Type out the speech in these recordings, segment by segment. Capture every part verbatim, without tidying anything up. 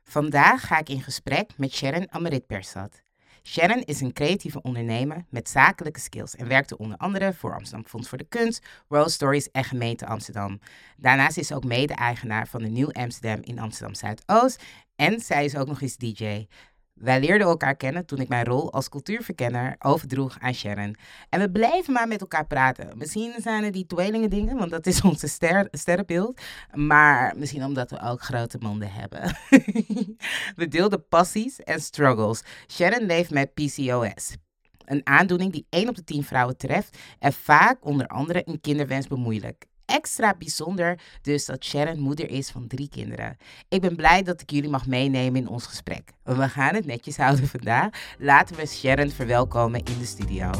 Vandaag ga ik in gesprek met Sharon Amarit Persad. Sharon is een creatieve ondernemer met zakelijke skills en werkte onder andere voor Amsterdam Fonds voor de Kunst, World Stories en gemeente Amsterdam. Daarnaast is ze ook mede-eigenaar van de Nieuw Amsterdam in Amsterdam Zuidoost en zij is ook nog eens D J. Wij leerden elkaar kennen toen ik mijn rol als cultuurverkenner overdroeg aan Sharon. En we blijven maar met elkaar praten. Misschien zijn het die tweelingen dingen, want dat is onze ster- sterrenbeeld. Maar misschien omdat we ook grote monden hebben. We deelden passies en struggles. Sharon leeft met P C O S. Een aandoening die één op de tien vrouwen treft en vaak onder andere een kinderwens bemoeilijkt. Extra bijzonder dus dat Sharon moeder is van drie kinderen. Ik ben blij dat ik jullie mag meenemen in ons gesprek. We gaan het netjes houden vandaag. Laten we Sharon verwelkomen in de studio.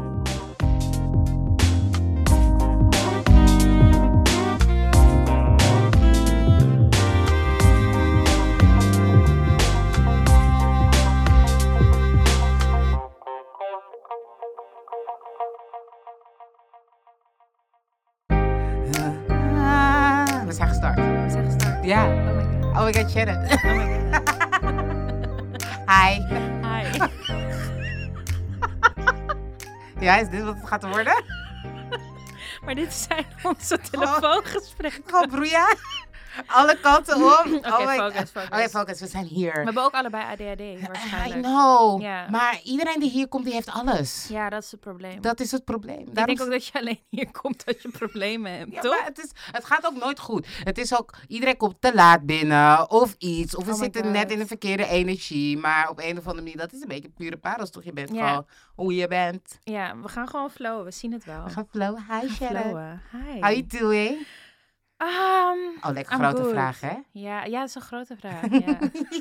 We zijn gestart. We zijn gestart. Ja. Oh my god. Oh my god, Sharon. Oh my god. Hi. Hi. Ja, is dit wat het gaat worden? Maar dit zijn onze telefoongesprekken. Gewoon broeia. Alle kanten om. Oké, oh my focus, God. focus. Oké, focus. We zijn hier. We hebben ook allebei A D H D I waarschijnlijk. know. Ja. Maar iedereen die hier komt, die heeft alles. Ja, dat is het probleem. Dat is het probleem. Ik Daarom... denk ook dat je alleen hier komt als je problemen hebt, Ja, toch? maar het, is, het gaat ook nooit goed. Het is ook, iedereen komt te laat binnen of iets. Of we Oh my zitten God. net in de verkeerde energie. Maar op een of andere manier, dat is een beetje pure parels, toch? Je bent Ja. gewoon hoe je bent. Ja, we gaan gewoon flowen. We zien het wel. We gaan flowen. Hi, Sharon. flowen. Hi. How you doing? Um, Oh, lekker I'm grote good. vraag, hè? Ja, ja, dat is een grote vraag. Ja.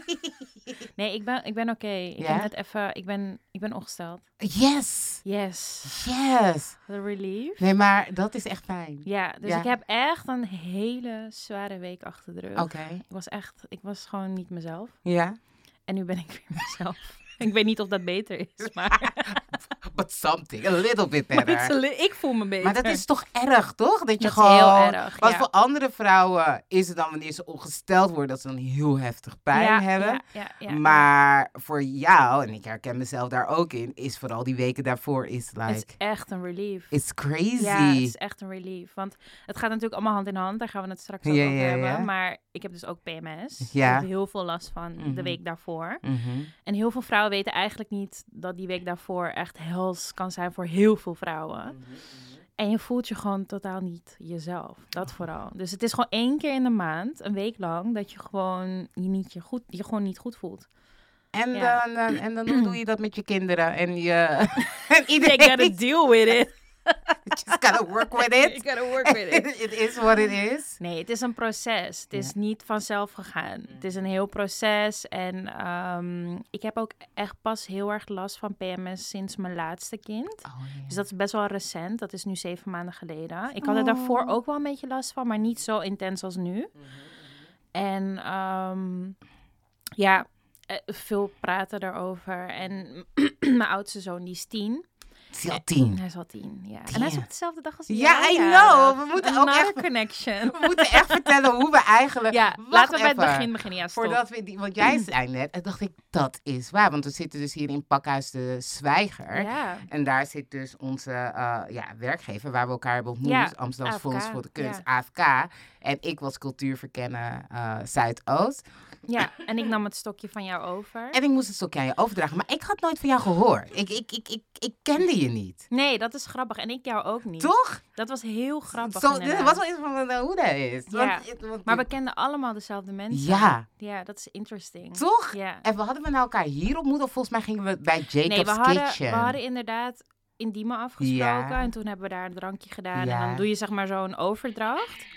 Nee, ik ben, ik ben oké. Ik Ja? ben net even... Ik ben, ik ben ongesteld. Yes. Yes. Yes. The relief. Nee, maar dat is echt fijn. Ja, dus Ja. ik heb echt een hele zware week achter de rug. Oké. Ik was echt, ik was gewoon niet mezelf. Ja. En nu ben ik weer mezelf. Ik weet niet of dat beter is, maar But something. A little bit maar better. het is een li- ik voel me beter. Maar dat is toch erg, toch? Dat je Dat is gewoon... heel erg, Want ja. voor andere vrouwen is het dan wanneer ze ongesteld worden... dat ze dan heel heftig pijn ja, hebben. Ja, ja, ja, ja. Maar voor jou, en ik herken mezelf daar ook in... is vooral die weken daarvoor is like... Het is echt een relief. It's crazy. Ja, het is echt een relief. Want het gaat natuurlijk allemaal hand in hand. Daar gaan we het straks ook Ja, over ja, hebben. ja. Maar ik heb dus ook P M S. Ja. Ik heb heel veel last van Mhm. de week daarvoor. Mhm. En heel veel vrouwen weten eigenlijk niet dat die week daarvoor echt hels kan zijn voor heel veel vrouwen. En je voelt je gewoon totaal niet jezelf. Dat vooral. Dus het is gewoon één keer in de maand, een week lang, dat je gewoon je, niet je, goed, je gewoon niet goed voelt. En, Ja. dan, dan, en dan hoe doe je dat met je kinderen en je... en You iedereen... gotta deal with it. Just gotta work with You it. gotta work with it. It is what it is. Nee, het is een proces. Het is Ja. niet vanzelf gegaan. Het is een heel proces. En ehm, ik heb ook echt pas heel erg last van P M S sinds mijn laatste kind. Oh, ja. Dus dat is best wel recent. Dat is nu zeven maanden geleden. Ik had er Oh. daarvoor ook wel een beetje last van, maar niet zo intens als nu. En ehm, ja, eh, veel praten erover. En mijn oudste zoon, die is tien. Het is al tien. Hij is al tien, ja. En Damn. hij is op dezelfde dag als Ja, I jou, know. We moeten ook Another echt- connection. We moeten echt vertellen hoe we eigenlijk... Ja, Wacht laten we bij het even. begin beginnen. Ja, stop. Voordat we die, want jij zei net, en dacht ik, dat is waar. Want we zitten dus hier in Pakhuis de Zwijger. Ja. En daar zit dus onze uh, ja, werkgever, waar we elkaar hebben ontmoet. Ja, Amsterdam A F K, Fonds voor de Kunst, ja. A F K. En ik was cultuurverkenner uh, Zuidoost. Ja, en ik nam het stokje van jou over. En ik moest het stokje aan je overdragen. Maar ik had nooit van jou gehoord. Ik, ik, ik, ik, ik kende je niet. Nee, dat is grappig. En ik jou ook niet. Toch? Dat was heel grappig. Zo, dit inderdaad. was wel iets van uh, hoe dat is. Ja. Want, want, Maar we kenden allemaal dezelfde mensen. Ja. Ja, dat is interesting. Toch? Ja. En we hadden we nou elkaar hier ontmoet? Of volgens mij gingen we bij Jacob's Nee, we hadden, Kitchen? we hadden inderdaad in Diemen afgesproken. Ja. En toen hebben we daar een drankje gedaan. Ja. En dan doe je zeg maar zo'n overdracht.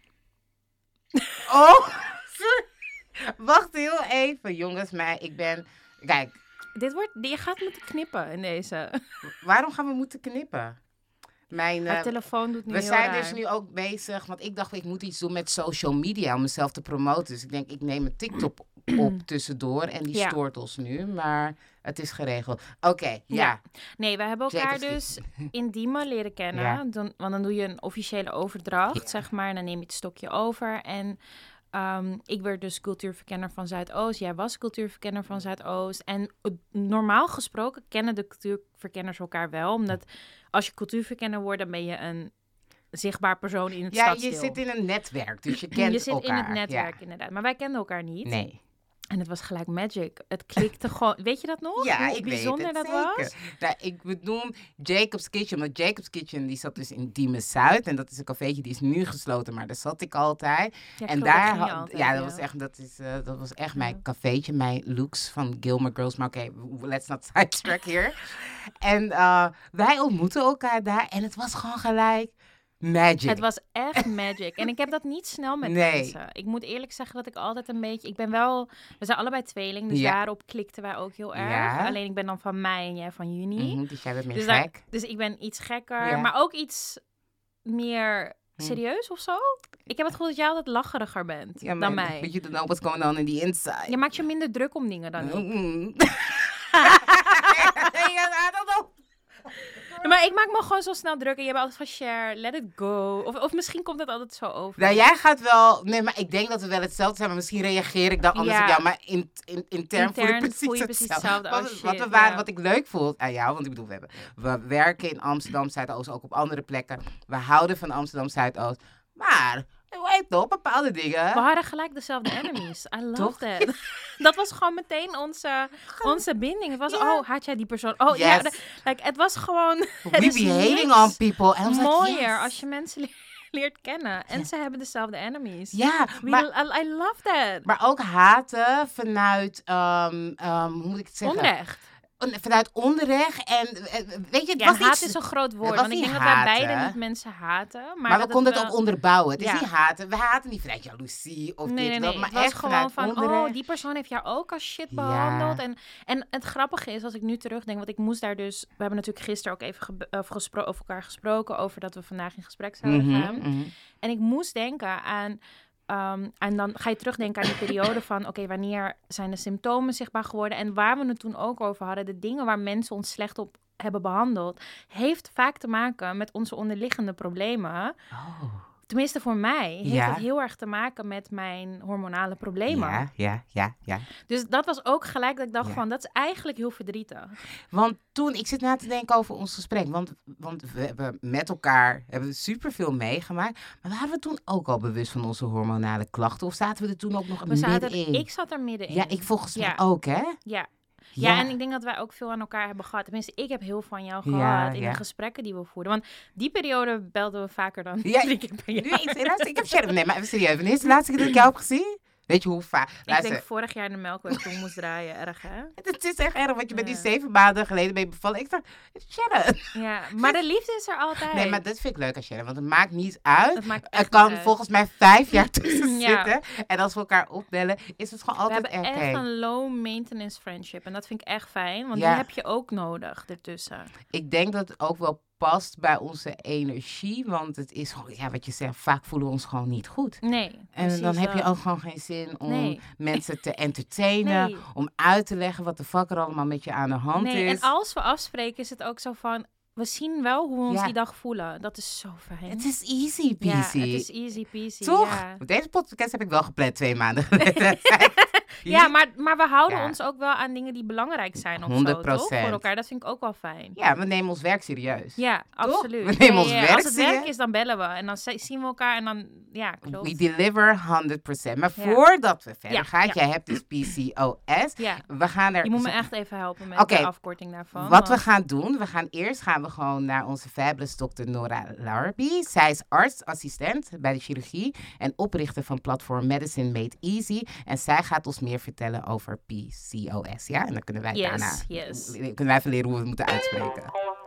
Oh, wacht heel even, jongens. Maar ik ben... Kijk, Dit wordt, je gaat moeten knippen in deze. waarom gaan we moeten knippen? Mijn, Haar eh, telefoon doet nu we heel zijn raar. dus nu ook bezig, want ik dacht ik moet iets doen met social media om mezelf te promoten. Dus ik denk ik neem een TikTok op tussendoor en die Ja. stoort ons nu, maar het is geregeld. Oké, ja. Ja. Nee, we hebben elkaar Jacob's dus in Diemen leren kennen. Ja. Dan, want dan doe je een officiële overdracht, Ja. zeg maar. En dan neem je het stokje over. En Um, ik werd dus cultuurverkenner van Zuidoost. Jij was cultuurverkenner van Zuidoost. En uh, normaal gesproken kennen de cultuurverkenners elkaar wel. Omdat als je cultuurverkenner wordt, dan ben je een zichtbaar persoon in het ja, stadsdeel. je zit in een netwerk, dus je kent Je zit elkaar. in het netwerk, ja. inderdaad. Maar wij kenden elkaar niet. Nee. En het was gelijk magic. Het klikte gewoon. Weet je dat nog? Ja, Hoe ik bijzonder weet het dat zeker. was? Nou, ik bedoel Jacob's Kitchen. Want Jacob's Kitchen die zat dus in Diemen Zuid. En dat is een cafeetje die is nu gesloten, maar daar zat ik altijd. Ja, en klopt, daar ging je had- altijd, ja, dat ja. was echt, dat is, uh, dat was echt Ja. mijn cafeetje, mijn looks van Gilmore Girls. Maar oké, okay, let's not sidetrack hier. En uh, wij ontmoetten elkaar daar en het was gewoon gelijk magic. Het was echt magic. En ik heb dat niet snel met Nee. mensen. Ik moet eerlijk zeggen dat ik altijd een beetje... Ik ben wel... We zijn allebei tweeling, dus Ja. daarop klikten wij ook heel erg. Ja. Alleen ik ben dan van mei en jij van juni. Mhm, dus jij bent meer Dus, daar- gek. dus ik ben iets gekker, Ja. maar ook iets meer Hm. serieus of zo. Ik heb het gevoel dat jij altijd lacheriger bent Ja, dan maar mij. But you don't know what's going on in the inside. Je maakt je minder druk om dingen dan ik. Mm. Ja, I don't know. Ja, maar ik maak me gewoon zo snel druk en je hebt altijd van share, let it go. Of, of misschien komt het altijd zo over. Nou, jij gaat wel... Nee, maar ik denk dat we wel hetzelfde zijn. Maar misschien reageer ik dan anders Ja. op jou. Maar in, in, intern voel ik Intern precies, voel je precies hetzelfde. hetzelfde. Wat, Oh, wat, we shit, waren, ja. wat ik leuk vond aan jou... Want ik bedoel, we, hebben, we werken in Amsterdam Zuidoost. Ook op andere plekken. We houden van Amsterdam Zuidoost. Maar, je weet toch, bepaalde dingen... We hadden gelijk dezelfde enemies. I love Toch? that. Dat was gewoon meteen onze, onze binding. Het was, Ja. oh, had jij die persoon? Oh, ja. Yes. de- Like, het was gewoon... We het is be hating niks on people. En I was like, mooier yes. als je mensen le- leert kennen. En Ja. ze hebben dezelfde enemies. Ja, We, maar, I, I love that. maar ook haten vanuit... Um, um, hoe moet ik het zeggen? Onrecht. On- Vanuit onrecht. En eh, weet je, het Ja, was haat niet... is een groot woord. was Want ik niet denk dat wij haten. beiden niet mensen haten. Maar, Maar, we dat konden het wel- ook onderbouwen. Het is Ja. niet haten. We haten niet vanuit jaloezie of Nee, dit nee, of nee. dat. Maar Het was echt gewoon vanuit van, onderrecht. oh, die persoon heeft jou ook als shit Ja. behandeld. En, en het grappige is, als ik nu terugdenk, want ik moest daar dus... We hebben natuurlijk gisteren ook even gebe- over, gespro- over elkaar gesproken, over dat we vandaag in gesprek zouden Mhm, gaan. mhm. En ik moest denken aan... Um, en dan ga je terugdenken aan die periode van... oké, wanneer zijn de symptomen zichtbaar geworden? En waar we het toen ook over hadden... de dingen waar mensen ons slecht op hebben behandeld... heeft vaak te maken met onze onderliggende problemen. Oh. Tenminste voor mij heeft Ja. dat heel erg te maken met mijn hormonale problemen. Ja, ja, ja, ja. Dus dat was ook gelijk dat ik dacht Ja. van... dat is eigenlijk heel verdrietig. Want toen, ik zit na te denken over ons gesprek. Want, want we hebben met elkaar hebben superveel meegemaakt. Maar waren we toen ook al bewust van onze hormonale klachten? Of zaten we er toen ook nog We zaten, middenin? ik zat er middenin. Ja, ik volgens mij Ja. ook, hè? Ja. Ja, en ik denk dat wij ook veel aan elkaar hebben gehad. Tenminste, ik heb heel van jou gehad Ja, in ja. de gesprekken die we voerden. Want die periode belden we vaker dan Ja, drie keer per jaar. Nu, ik, luister, ik heb Sharon. Nee, maar even serieus. Wanneer is de laatste keer dat ik jou heb gezien? Weet je hoe vaak? Ik Luister, denk vorig jaar in de Melkweg toen moest draaien. Erg, hè? het is echt erg, want je bent nu Ja. zeven maanden geleden ben je bevallen. Ik dacht, Sharon. Ja, maar de liefde is er altijd. Nee, maar dat vind ik leuk als Sharon, want het maakt niet uit. Het maakt Er echt kan niet uit. volgens mij vijf jaar tussen Ja. zitten. En als we elkaar opbellen, is het gewoon We altijd hebben oké. echt een low maintenance friendship. En dat vind ik echt fijn, want Ja. die heb je ook nodig ertussen. Ik denk dat het ook wel past bij onze energie. Want het is gewoon, ja, wat je zegt, vaak voelen we ons gewoon niet goed. Nee, En precies dan heb je dat. ook gewoon geen zin om Nee. mensen te entertainen. Nee. Om uit te leggen wat de fuck er allemaal met je aan de hand Nee, is. en als we afspreken is het ook zo van... We zien wel hoe we ons Ja. die dag voelen. Dat is zo fijn. Het is easy ja, peasy. het is easy peasy. Toch? Ja. Deze podcast heb ik wel gepland twee maanden geleden. Ja, maar, maar we houden Ja. ons ook wel aan dingen die belangrijk zijn of honderd zo, toch? procent. Voor elkaar. Dat vind ik ook wel fijn. Ja, we nemen ons werk serieus. Ja, absoluut. We nemen Ja, ons ja, ja. werk Als het werk serieus. is, dan bellen we. En dan zi- zien we elkaar en dan... Ja, We klopt. deliver honderd procent. Maar Ja. voordat we verder Ja, gaan, ja. jij hebt dus P C O S. Ja, We gaan er... je moet me echt even helpen met Oké, de afkorting daarvan. Wat we want- gaan doen, we gaan eerst gaan we gewoon naar onze fabulous dokter Nora Larby. Zij is artsassistent bij de chirurgie en oprichter van platform Medicine Made Easy. En zij gaat ons meer vertellen over P C O S, ja? En dan kunnen wij Yes, daarna yes. kunnen wij even leren hoe we het moeten uitspreken.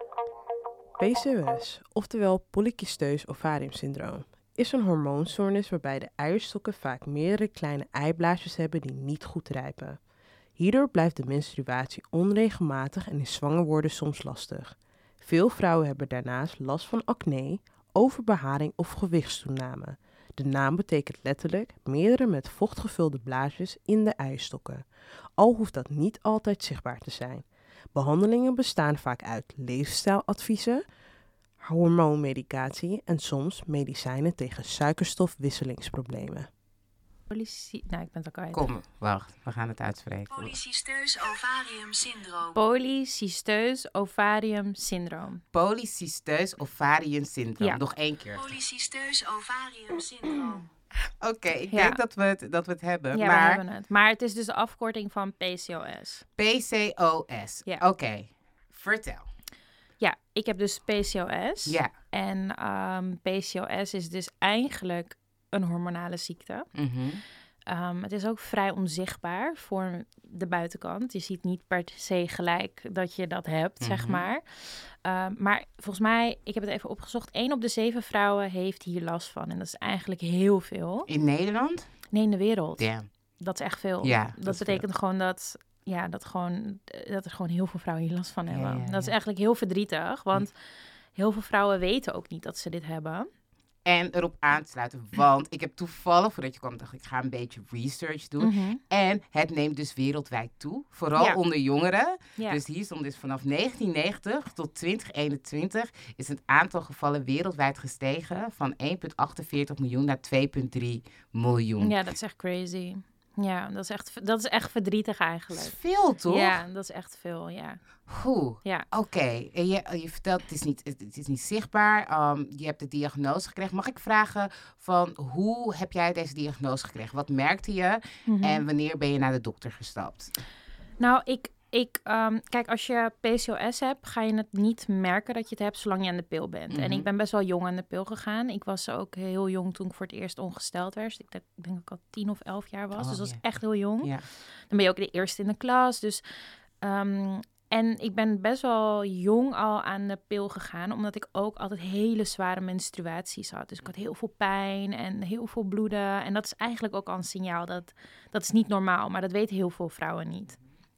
P C O S, oftewel polycysteus ovariumsyndroom, is een hormoonstoornis waarbij de eierstokken vaak meerdere kleine eiblaasjes hebben die niet goed rijpen. Hierdoor blijft de menstruatie onregelmatig en is zwanger worden soms lastig. Veel vrouwen hebben daarnaast last van acne, overbeharing of gewichtstoename. De naam betekent letterlijk meerdere met vocht gevulde blaasjes in de eierstokken, al hoeft dat niet altijd zichtbaar te zijn. Behandelingen bestaan vaak uit leefstijladviezen, hormoonmedicatie en soms medicijnen tegen suikerstofwisselingsproblemen. Polycy... Nou, ik ben het ook kwijt. Kom, wacht. We gaan het uitspreken. Polycysteus ovarium syndroom. Polycysteus ovarium syndroom. Polycysteus ovarium syndroom. Ja. Nog één keer. Polycysteus ovarium syndroom. Oké, okay, ik Ja. denk dat we het, dat we het hebben. Ja, maar we hebben het. Maar het is dus de afkorting van P C O S. P C O S. Ja. Oké, okay. Vertel. Ja, ik heb dus P C O S. Ja. En um, P C O S is dus eigenlijk een hormonale ziekte. Mm-hmm. Um, het is ook vrij onzichtbaar voor de buitenkant. Je ziet niet per se gelijk dat je dat hebt, mm-hmm. zeg maar. Um, maar volgens mij, ik heb het even opgezocht... één op de zeven vrouwen heeft hier last van. En dat is eigenlijk heel veel. In Nederland? Nee, in de wereld. Ja. Dat is echt veel. Ja, dat, dat betekent gewoon dat... Ja, dat, gewoon, dat er gewoon heel veel vrouwen hier last van hebben. Ja, ja, ja. Dat is eigenlijk heel verdrietig. Want heel veel vrouwen weten ook niet dat ze dit hebben. En erop aansluiten, want ik heb toevallig, voordat je kwam, dacht ik, ik ga een beetje research doen. Mm-hmm. En het neemt dus wereldwijd toe, vooral Ja. onder jongeren. Ja. Dus hier stond dus vanaf negentien negentig tot twintig eenentwintig is het aantal gevallen wereldwijd gestegen van één komma achtenveertig miljoen naar twee komma drie miljoen. Ja, dat is echt crazy. Ja, dat is echt, dat is echt verdrietig Dat eigenlijk. is veel, toch? Ja, dat is echt veel, ja. Goed. Ja. Oké, okay. En je, je vertelt het is niet, het is niet zichtbaar. Um, je hebt de diagnose gekregen. Mag ik vragen van hoe heb jij deze diagnose gekregen? Wat merkte je Mm-hmm. en wanneer ben je naar de dokter gestapt? Nou, ik, ik um, kijk, als je P C O S hebt, ga je het niet merken dat je het hebt zolang je aan de pil bent. Mm-hmm. En ik ben best wel jong aan de pil gegaan. Ik was ook heel jong toen ik voor het eerst ongesteld werd. Ik denk, ik denk dat ik al tien of elf jaar was. Oh, dus dat was ja. echt heel jong. Ja. Dan ben je ook de eerste in de klas. Dus, um, en ik ben best wel jong al aan de pil gegaan, omdat ik ook altijd hele zware menstruaties had. Dus ik had heel veel pijn en heel veel bloeden. En dat is eigenlijk ook al een signaal dat dat is niet normaal, maar dat weten heel veel vrouwen niet.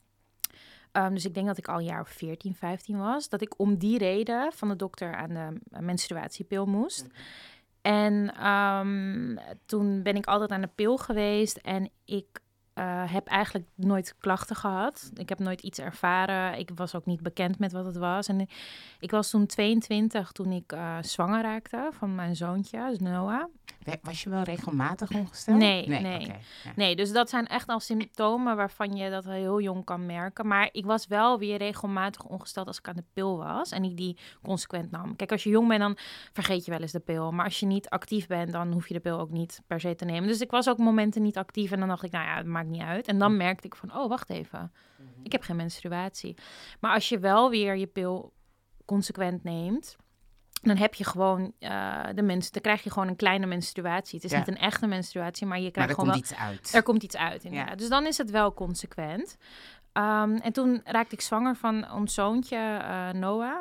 Um, dus ik denk dat ik al een jaar of veertien, vijftien was. Dat ik om die reden van de dokter aan de menstruatiepil moest. En um, toen ben ik altijd aan de pil geweest. En ik uh, heb eigenlijk nooit klachten gehad. Ik heb nooit iets ervaren. Ik was ook niet bekend met wat het was. En ik, ik was toen tweeëntwintig toen ik uh, zwanger raakte van mijn zoontje, dus Noah. Was je wel regelmatig ongesteld? Nee, nee. nee. Okay, ja. Nee, dus dat zijn echt al symptomen waarvan je dat heel jong kan merken. Maar ik was wel weer regelmatig ongesteld als ik aan de pil was en ik die consequent nam. Kijk, als je jong bent, dan vergeet je wel eens de pil. Maar als je niet actief bent, dan hoef je de pil ook niet per se te nemen. Dus ik was ook momenten niet actief en dan dacht ik, nou ja, het maakt niet uit. En dan merkte ik van, oh, wacht even. Ik heb geen menstruatie. Maar als je wel weer je pil consequent neemt, dan heb je gewoon uh, de mens, dan krijg je gewoon een kleine menstruatie. Het is ja. niet een echte menstruatie, maar je krijgt maar er gewoon komt wel, iets uit. Er komt iets uit, inderdaad. Ja. Dus dan is het wel consequent. Um, en toen raakte ik zwanger van ons zoontje uh, Noah.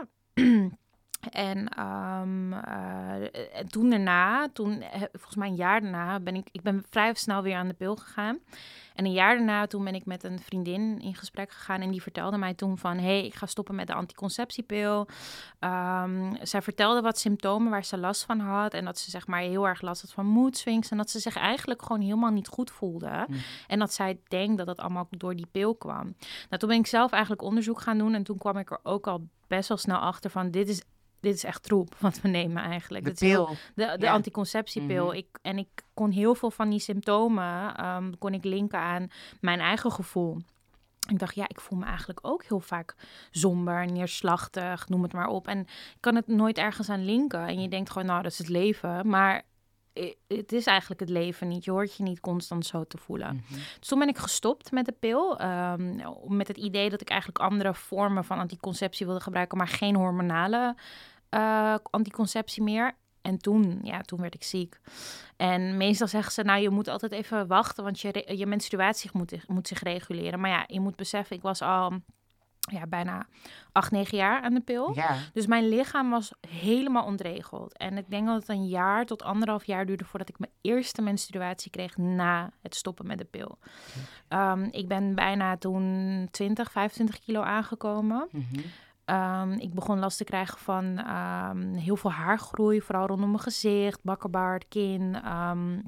En, um, uh, en toen daarna, toen, volgens mij een jaar daarna, ben ik, ik ben vrij snel weer aan de pil gegaan. En een jaar daarna, toen ben ik met een vriendin in gesprek gegaan en die vertelde mij toen van, hé, hey, ik ga stoppen met de anticonceptiepil. Um, zij vertelde wat symptomen waar ze last van had en dat ze zeg maar heel erg last had van mood swings en dat ze zich eigenlijk gewoon helemaal niet goed voelde. Mm. En dat zij denkt dat dat allemaal door die pil kwam. Nou, toen ben ik zelf eigenlijk onderzoek gaan doen en toen kwam ik er ook al best wel snel achter van, dit is Dit is echt troep wat we nemen eigenlijk. De dat pil. Heel, de de ja. anticonceptiepil. Mm-hmm. Ik, en ik kon heel veel van die symptomen um, kon ik linken aan mijn eigen gevoel. Ik dacht, ja, ik voel me eigenlijk ook heel vaak somber, neerslachtig, noem het maar op. En ik kan het nooit ergens aan linken. En je denkt gewoon, nou, dat is het leven. Maar het is eigenlijk het leven niet. Je hoort je niet constant zo te voelen. Mm-hmm. Dus toen ben ik gestopt met de pil. Um, met het idee dat ik eigenlijk andere vormen van anticonceptie wilde gebruiken, maar geen hormonale uh, anticonceptie meer. En toen, ja, toen werd ik ziek. En meestal zeggen ze, nou, je moet altijd even wachten, want je, re- je menstruatie moet, moet zich reguleren. Maar ja, je moet beseffen, ik was al ja, bijna acht, negen jaar aan de pil. Ja. Dus mijn lichaam was helemaal ontregeld. En ik denk dat het een jaar tot anderhalf jaar duurde voordat ik mijn eerste menstruatie kreeg na het stoppen met de pil. Um, ik ben bijna toen twintig, vijfentwintig kilo aangekomen. Mm-hmm. Um, ik begon last te krijgen van um, heel veel haargroei, vooral rondom mijn gezicht, bakkenbaard, kin. Um,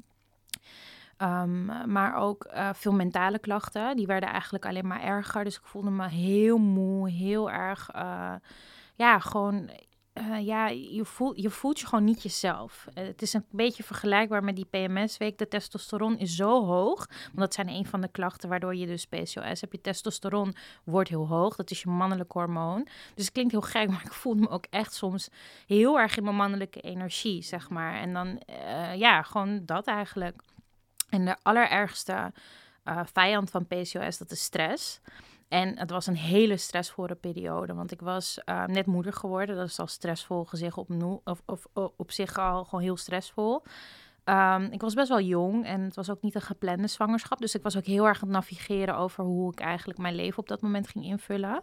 um, maar ook uh, veel mentale klachten. Die werden eigenlijk alleen maar erger. Dus ik voelde me heel moe, heel erg, uh, ja, gewoon Uh, ja, je voelt, je voelt je gewoon niet jezelf. Uh, het is een beetje vergelijkbaar met die P M S-week. De testosteron is zo hoog. Want dat zijn een van de klachten waardoor je dus P C O S hebt. Je testosteron wordt heel hoog. Dat is je mannelijk hormoon. Dus het klinkt heel gek, maar ik voel me ook echt soms heel erg in mijn mannelijke energie, zeg maar. En dan, uh, ja, gewoon dat eigenlijk. En de allerergste uh, vijand van P C O S, dat is stress. En het was een hele stressvolle periode, want ik was uh, net moeder geworden. Dat is al stressvol gezegd op, no- of, of, of op zich al gewoon heel stressvol. Um, ik was best wel jong en het was ook niet een geplande zwangerschap. Dus ik was ook heel erg aan het navigeren over hoe ik eigenlijk mijn leven op dat moment ging invullen.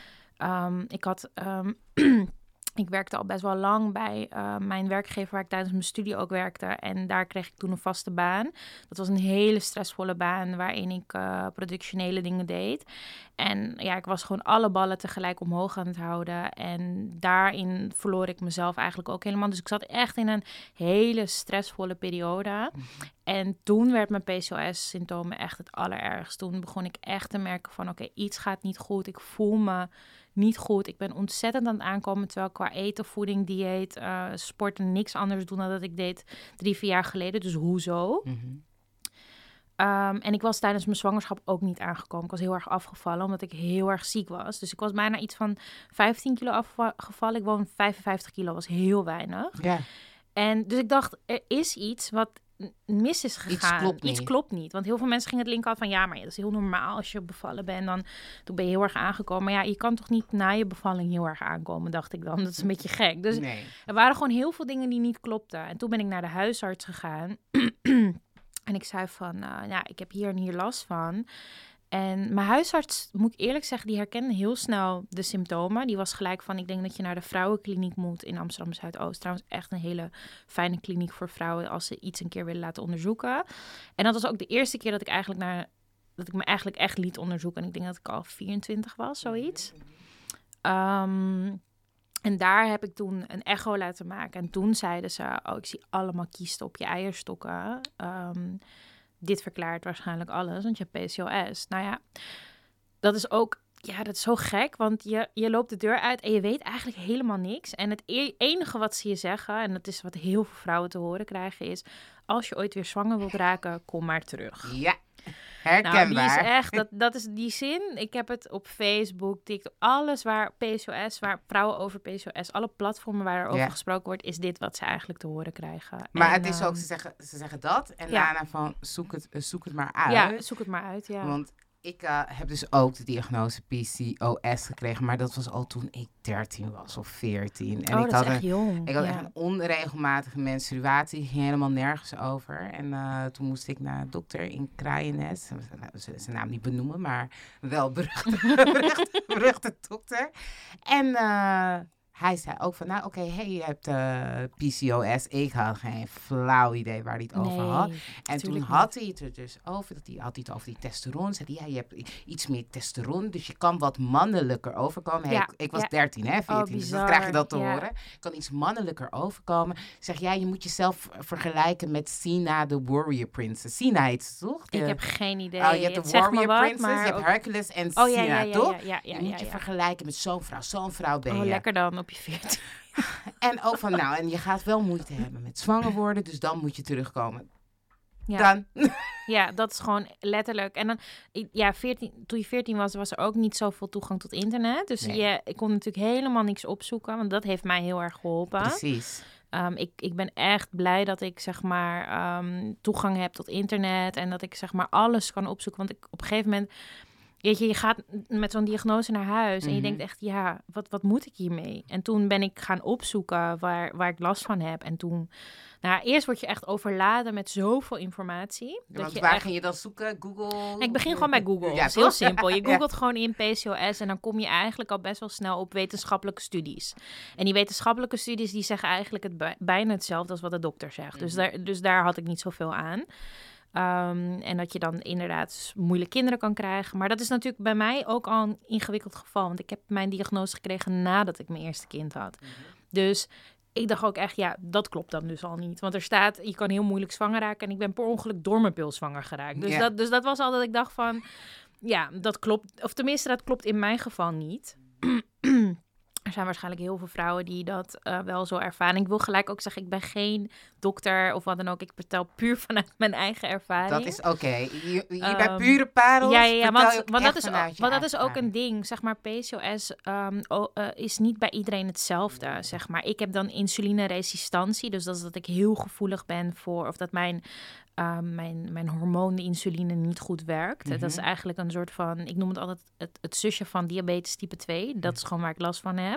Um, ik had... Um, Ik werkte al best wel lang bij uh, mijn werkgever waar ik tijdens mijn studie ook werkte. En daar kreeg ik toen een vaste baan. Dat was een hele stressvolle baan waarin ik uh, productionele dingen deed. En ja, ik was gewoon alle ballen tegelijk omhoog aan het houden. En daarin verloor ik mezelf eigenlijk ook helemaal. Dus ik zat echt in een hele stressvolle periode. En toen werd mijn P C O S-symptomen echt het allerergst. Toen begon ik echt te merken van oké, okay, iets gaat niet goed. Ik voel me niet goed. Ik ben ontzettend aan het aankomen, terwijl ik qua eten, voeding, dieet, uh, sporten niks anders doen dan dat ik deed drie, vier jaar geleden. Dus hoezo? Mm-hmm. Um, en ik was tijdens mijn zwangerschap ook niet aangekomen. Ik was heel erg afgevallen, omdat ik heel erg ziek was. Dus ik was bijna iets van vijftien kilo afgevallen. Ik woon vijfenvijftig kilo, was heel weinig. Ja. En dus ik dacht, er is iets wat mis is gegaan. Iets klopt niet. Iets klopt niet. Want heel veel mensen gingen het linken af van ja, maar ja, dat is heel normaal als je bevallen bent. Dan toen ben je heel erg aangekomen. Maar ja, je kan toch niet na je bevalling heel erg aankomen, dacht ik dan. Dat is een beetje gek. Dus nee. Er waren gewoon heel veel dingen die niet klopten. En toen ben ik naar de huisarts gegaan. En ik zei van, uh, ja, ik heb hier en hier last van. En mijn huisarts, moet ik eerlijk zeggen, die herkende heel snel de symptomen. Die was gelijk van, ik denk dat je naar de vrouwenkliniek moet in Amsterdam Zuidoost. Trouwens echt een hele fijne kliniek voor vrouwen als ze iets een keer willen laten onderzoeken. En dat was ook de eerste keer dat ik eigenlijk naar, dat ik me eigenlijk echt liet onderzoeken. En ik denk dat ik al vierentwintig was, zoiets. Um, en daar heb ik toen een echo laten maken. En toen zeiden ze, oh, ik zie allemaal kiesten op je eierstokken. Um, Dit verklaart waarschijnlijk alles, want je hebt P C O S. Nou ja, dat is ook, ja, dat is zo gek, want je, je loopt de deur uit en je weet eigenlijk helemaal niks. En het e- enige wat ze je zeggen, en dat is wat heel veel vrouwen te horen krijgen, is als je ooit weer zwanger wilt raken, kom maar terug. Ja, herkenbaar. Nou, die is echt, dat, dat is die zin. Ik heb het op Facebook, TikTok, alles waar P C O S, waar vrouwen over P C O S, alle platformen waar er over ja. gesproken wordt, is dit wat ze eigenlijk te horen krijgen. Maar en, het is um, ook, ze zeggen, ze zeggen dat en ja. daarna van zoek het, zoek het maar uit. Ja, zoek het maar uit, ja. Want ik uh, heb dus ook de diagnose P C O S gekregen, maar dat was al toen ik dertien was of veertien. En oh, ik dat had is echt een, jong. Ik had ja. echt een onregelmatige menstruatie, die ging helemaal nergens over. En uh, toen moest ik naar een dokter in Kraaienest. We zullen zijn naam niet benoemen, maar wel beruchte, beruchte, beruchte dokter. En uh, hij zei ook van, nou oké, okay, hey, je hebt uh, P C O S. Ik had geen flauw idee waar hij het over nee, had. En toen niet. had hij het er dus over, dat hij had hij het over die testosteron. Zei hij, ja, je hebt iets meer testosteron, dus je kan wat mannelijker overkomen. Hey, ja, ik, ik was ja. dertien, hè, veertien, oh, dus dan krijg je dat te ja. horen. Je kan iets mannelijker overkomen. Zeg, ja, je moet jezelf vergelijken met Sina, de Warrior Princess. Sina heet ze, toch? De, ik heb geen idee. Oh, je hebt het de Warrior wat, Princess, maar je hebt ook... Hercules en oh, Sina, ja, ja, ja, toch? Ja, ja, ja, je moet ja, je ja. vergelijken met zo'n vrouw. Zo'n vrouw ben je. Oh, lekker dan op je veertien. En ook van, nou, en je gaat wel moeite hebben met zwanger worden, dus dan moet je terugkomen. Ja. Dan. Ja, dat is gewoon letterlijk. En dan, ja, veertien, toen je veertien was, was er ook niet zoveel toegang tot internet. Dus nee. je, ik kon natuurlijk helemaal niks opzoeken, want dat heeft mij heel erg geholpen. Precies. Um, ik, ik ben echt blij dat ik, zeg maar, um, toegang heb tot internet en dat ik, zeg maar, alles kan opzoeken. Want ik op een gegeven moment... Weet je, je gaat met zo'n diagnose naar huis en je mm-hmm. denkt echt, ja, wat, wat moet ik hiermee? En toen ben ik gaan opzoeken waar, waar ik last van heb. En toen, nou, eerst word je echt overladen met zoveel informatie. Dat Want je waar echt... ging je dan zoeken? Google? Ik begin gewoon bij Google. Ja, dat is heel simpel. Je googelt ja. gewoon in P C O S en dan kom je eigenlijk al best wel snel op wetenschappelijke studies. En die wetenschappelijke studies, die zeggen eigenlijk het bij, bijna hetzelfde als wat de dokter zegt. Mm-hmm. Dus, daar, dus daar had ik niet zoveel aan. Um, en dat je dan inderdaad moeilijk kinderen kan krijgen. Maar dat is natuurlijk bij mij ook al een ingewikkeld geval. Want ik heb mijn diagnose gekregen nadat ik mijn eerste kind had. Mm-hmm. Dus ik dacht ook echt, ja, dat klopt dan dus al niet. Want er staat, je kan heel moeilijk zwanger raken. En ik ben per ongeluk door mijn pil zwanger geraakt. Dus, yeah. dat, dus dat was al dat ik dacht van, ja, dat klopt. Of tenminste, dat klopt in mijn geval niet. Er er zijn waarschijnlijk heel veel vrouwen die dat uh, wel zo ervaren. Ik wil gelijk ook zeggen, ik ben geen dokter of wat dan ook. Ik vertel puur vanuit mijn eigen ervaring. Dat is oké. Okay. Je, je um, bent pure parels. Ja, ja, ja want, want, want dat is, ook, want dat is ook een ding. Zeg maar, P C O S um, oh, uh, is niet bij iedereen hetzelfde. Zeg maar. Ik heb dan insulineresistantie. Dus dat is dat ik heel gevoelig ben voor... of dat mijn... Uh, mijn, mijn hormoon, de insuline, niet goed werkt. Mm-hmm. Dat is eigenlijk een soort van... Ik noem het altijd het, het zusje van diabetes type twee. Dat is gewoon waar ik last van heb.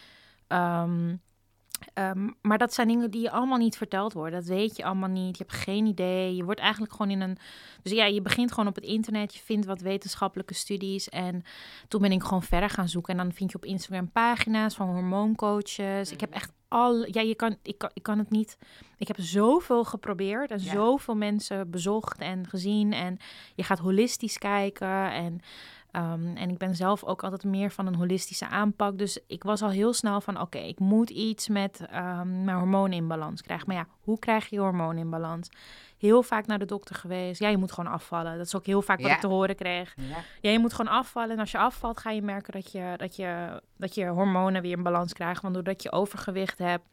Um, um, maar dat zijn dingen die je allemaal niet verteld worden. Dat weet je allemaal niet. Je hebt geen idee. Je wordt eigenlijk gewoon in een... Dus ja, je begint gewoon op het internet. Je vindt wat wetenschappelijke studies. En toen ben ik gewoon verder gaan zoeken. En dan vind je op Instagram pagina's van hormooncoaches. Mm-hmm. Ik heb echt al... Ja, je kan, ik, kan, ik kan het niet... Ik heb zoveel geprobeerd en ja. zoveel mensen bezocht en gezien. En je gaat holistisch kijken. En, um, en ik ben zelf ook altijd meer van een holistische aanpak. Dus ik was al heel snel van... Oké, okay, ik moet iets met um, mijn hormonen in balans krijgen. Maar ja, hoe krijg je je hormonen in balans? Heel vaak naar de dokter geweest. Ja, je moet gewoon afvallen. Dat is ook heel vaak wat ja. ik te horen kreeg. Ja. ja, je moet gewoon afvallen. En als je afvalt, ga je merken dat je, dat je, dat je hormonen weer in balans krijgt. Want doordat je overgewicht hebt...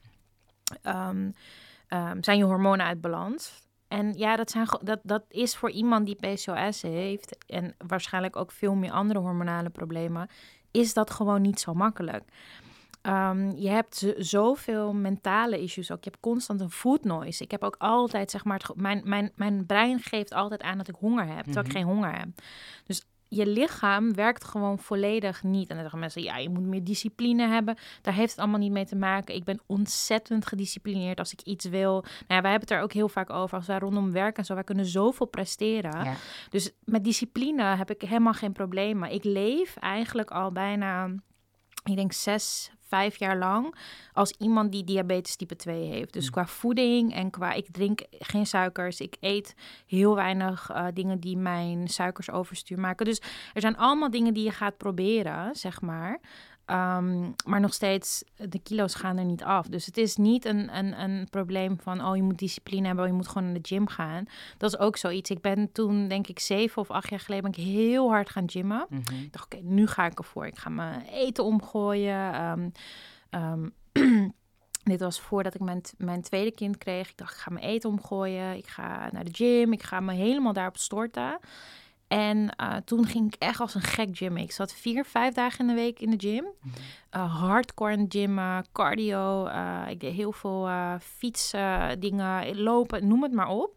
Um, Um, zijn je hormonen uit balans. En ja, dat, zijn, dat, dat is voor iemand die P C O S heeft... en waarschijnlijk ook veel meer andere hormonale problemen... is dat gewoon niet zo makkelijk. Um, je hebt z- zoveel mentale issues ook. Je hebt constant een food noise. Ik heb ook altijd, zeg maar... Het ge- mijn, mijn, mijn brein geeft altijd aan dat ik honger heb... terwijl mm-hmm. ik geen honger heb. Dus... Je lichaam werkt gewoon volledig niet. En dan zeggen mensen, ja, je moet meer discipline hebben. Daar heeft het allemaal niet mee te maken. Ik ben ontzettend gedisciplineerd als ik iets wil. Nou ja, wij hebben het er ook heel vaak over. Als wij rondom werk en zo, wij kunnen zoveel presteren. Ja. Dus met discipline heb ik helemaal geen problemen. Ik leef eigenlijk al bijna, ik denk zes, vijf jaar lang... als iemand die diabetes type twee heeft. Dus mm. qua voeding en qua... Ik drink geen suikers. Ik eet heel weinig uh, dingen die mijn suikers overstuur maken. Dus er zijn allemaal dingen die je gaat proberen, zeg maar. Um, maar nog steeds, de kilo's gaan er niet af. Dus het is niet een, een, een probleem van... oh, je moet discipline hebben, oh, je moet gewoon naar de gym gaan. Dat is ook zoiets. Ik ben toen, denk ik, zeven of acht jaar geleden... ben ik heel hard gaan gymmen. Mm-hmm. Ik dacht, oké, okay, nu ga ik ervoor. Ik ga mijn eten omgooien. Um, um, dit was voordat ik mijn, t- mijn tweede kind kreeg. Ik dacht, ik ga mijn eten omgooien. Ik ga naar de gym. Ik ga me helemaal daarop storten. En uh, toen ging ik echt als een gek gymmen. Ik zat vier, vijf dagen in de week in de gym. Uh, hardcore in de gym, uh, cardio. Uh, ik deed heel veel uh, fietsen, dingen, lopen, noem het maar op.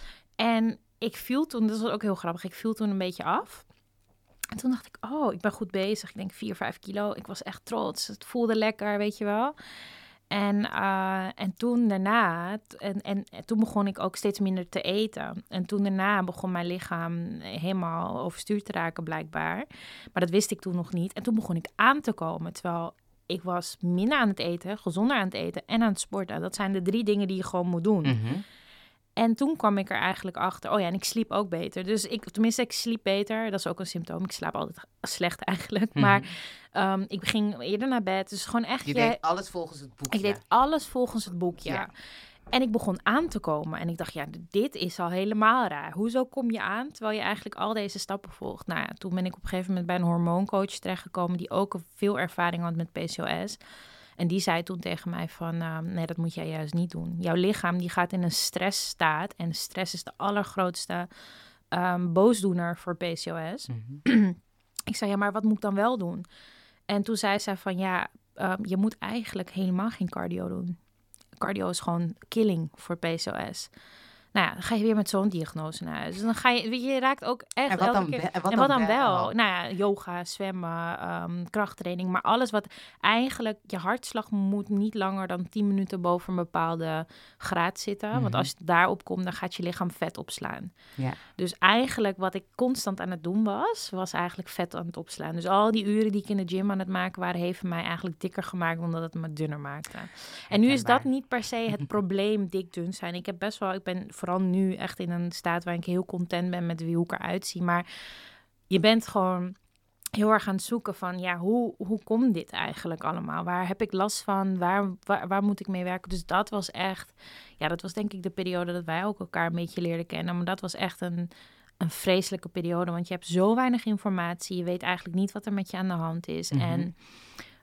En ik viel toen, dat was ook heel grappig, ik viel toen een beetje af. En toen dacht ik, oh, ik ben goed bezig. Ik denk vier, vijf kilo. Ik was echt trots. Het voelde lekker, weet je wel. En, uh, en toen daarna, t- en, en, en toen begon ik ook steeds minder te eten. En toen daarna begon mijn lichaam helemaal overstuur te raken blijkbaar. Maar dat wist ik toen nog niet. En toen begon ik aan te komen, terwijl ik was minder aan het eten, gezonder aan het eten en aan het sporten. Dat zijn de drie dingen die je gewoon moet doen. Mm-hmm. En toen kwam ik er eigenlijk achter, oh ja, en ik sliep ook beter. Dus ik, tenminste, ik sliep beter. Dat is ook een symptoom. Ik slaap altijd slecht eigenlijk. Mm-hmm. Maar um, ik ging eerder naar bed. Dus gewoon echt... Je deed alles volgens het boekje. Ik deed alles volgens het boekje. Ja. En ik begon aan te komen. En ik dacht, ja, dit is al helemaal raar. Hoezo kom je aan, terwijl je eigenlijk al deze stappen volgt? Nou ja, toen ben ik op een gegeven moment bij een hormooncoach terechtgekomen... die ook veel ervaring had met P C O S... En die zei toen tegen mij van, uh, nee, dat moet jij juist niet doen. Jouw lichaam die gaat in een stressstaat. En stress is de allergrootste um, boosdoener voor P C O S. Mm-hmm. Ik zei, ja, maar wat moet ik dan wel doen? En toen zei zij van, ja, uh, je moet eigenlijk helemaal geen cardio doen. Cardio is gewoon killing voor P C O S. Nou ja, dan ga je weer met zo'n diagnose naar huis. Dus dan ga je, je raakt ook echt en wat elke dan, keer... Be- en wat en wat dan, dan wel? wel? Nou ja, yoga, zwemmen, um, krachttraining. Maar alles wat eigenlijk... Je hartslag moet niet langer dan tien minuten boven een bepaalde graad zitten. Mm-hmm. Want als je daarop komt, dan gaat je lichaam vet opslaan. Ja. Dus eigenlijk wat ik constant aan het doen was... was eigenlijk vet aan het opslaan. Dus al die uren die ik in de gym aan het maken waren... heeft mij eigenlijk dikker gemaakt, omdat het me dunner maakte. En nu is dat niet per se het probleem dik dun zijn. Ik heb best wel... Ik ben vooral nu echt in een staat waar ik heel content ben met wie hoe ik eruit zie. Maar je bent gewoon heel erg aan het zoeken van, ja, hoe, hoe komt dit eigenlijk allemaal? Waar heb ik last van? Waar, waar, waar moet ik mee werken? Dus dat was echt, ja, dat was denk ik de periode dat wij ook elkaar een beetje leerden kennen. Maar dat was echt een, een vreselijke periode, want je hebt zo weinig informatie. Je weet eigenlijk niet wat er met je aan de hand is. Mm-hmm. En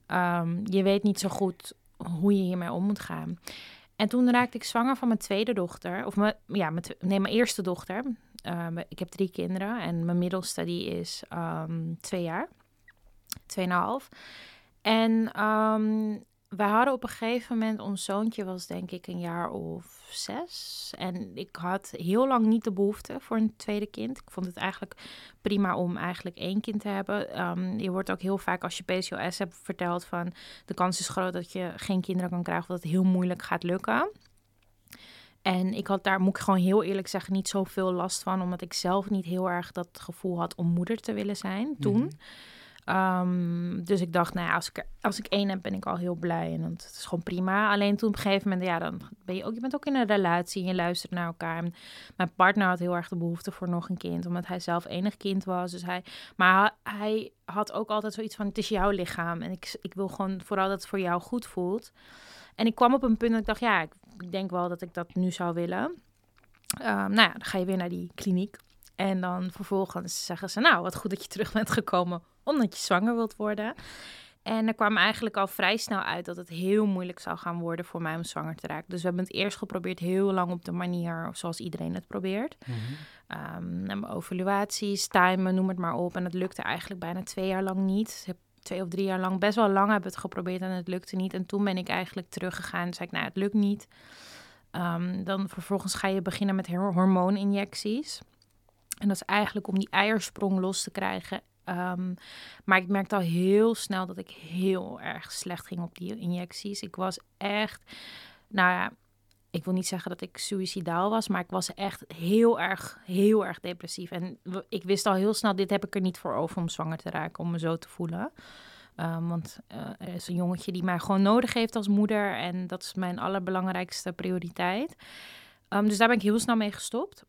Um, je weet niet zo goed hoe je hiermee om moet gaan. En toen raakte ik zwanger van mijn tweede dochter. Of mijn, ja, mijn, nee, mijn eerste dochter. Um, ik heb drie kinderen en mijn middelste die is um, twee jaar. Tweeënhalf. En um, wij hadden op een gegeven moment, ons zoontje was denk ik een jaar of zes. En ik had heel lang niet de behoefte voor een tweede kind. Ik vond het eigenlijk prima om eigenlijk één kind te hebben. Um, je wordt ook heel vaak als je P C O S hebt verteld van de kans is groot dat je geen kinderen kan krijgen, of dat het heel moeilijk gaat lukken. En ik had daar, moet ik gewoon heel eerlijk zeggen, niet zoveel last van, omdat ik zelf niet heel erg dat gevoel had om moeder te willen zijn toen. Mm-hmm. Um, dus ik dacht, nou ja, als ik, als ik één heb, ben ik al heel blij. En het is gewoon prima. Alleen toen op een gegeven moment, ja, dan ben je ook, je bent ook in een relatie en je luistert naar elkaar. En mijn partner had heel erg de behoefte voor nog een kind, omdat hij zelf enig kind was. Dus hij, maar hij had ook altijd zoiets van, het is jouw lichaam. En ik, ik wil gewoon vooral dat het voor jou goed voelt. En ik kwam op een punt dat ik dacht, ja, ik, ik denk wel dat ik dat nu zou willen. Um, nou ja, dan ga je weer naar die kliniek. En dan vervolgens zeggen ze, nou, wat goed dat je terug bent gekomen, omdat je zwanger wilt worden. En er kwam eigenlijk al vrij snel uit dat het heel moeilijk zou gaan worden voor mij om zwanger te raken. Dus we hebben het eerst geprobeerd heel lang op de manier zoals iedereen het probeert. Mm-hmm. Um, evaluaties, timen, noem het maar op. En het lukte eigenlijk bijna twee jaar lang niet. Ik heb twee of drie jaar lang, best wel lang hebben we het geprobeerd en het lukte niet. En toen ben ik eigenlijk teruggegaan en zei ik, nou, het lukt niet. Um, dan vervolgens ga je beginnen met hormooninjecties. En dat is eigenlijk om die eiersprong los te krijgen. Um, maar ik merkte al heel snel dat ik heel erg slecht ging op die injecties. Ik was echt, nou ja, ik wil niet zeggen dat ik suïcidaal was, maar ik was echt heel erg, heel erg depressief. En ik wist al heel snel, dit heb ik er niet voor over om zwanger te raken, om me zo te voelen. Um, want uh, er is een jongetje die mij gewoon nodig heeft als moeder. En dat is mijn allerbelangrijkste prioriteit. Um, dus daar ben ik heel snel mee gestopt.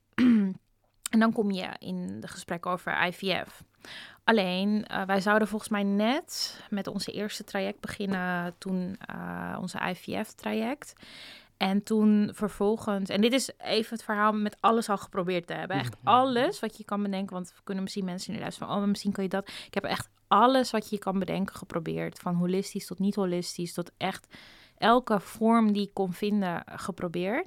En dan kom je in de gesprek over I V F. Alleen, uh, wij zouden volgens mij net met onze eerste traject beginnen, toen uh, onze I V F-traject. En toen vervolgens, en dit is even het verhaal met alles al geprobeerd te hebben. Echt alles wat je kan bedenken, want we kunnen misschien mensen nu luisteren van, oh, misschien kan je dat. Ik heb echt alles wat je kan bedenken geprobeerd. Van holistisch tot niet holistisch, tot echt elke vorm die ik kon vinden geprobeerd.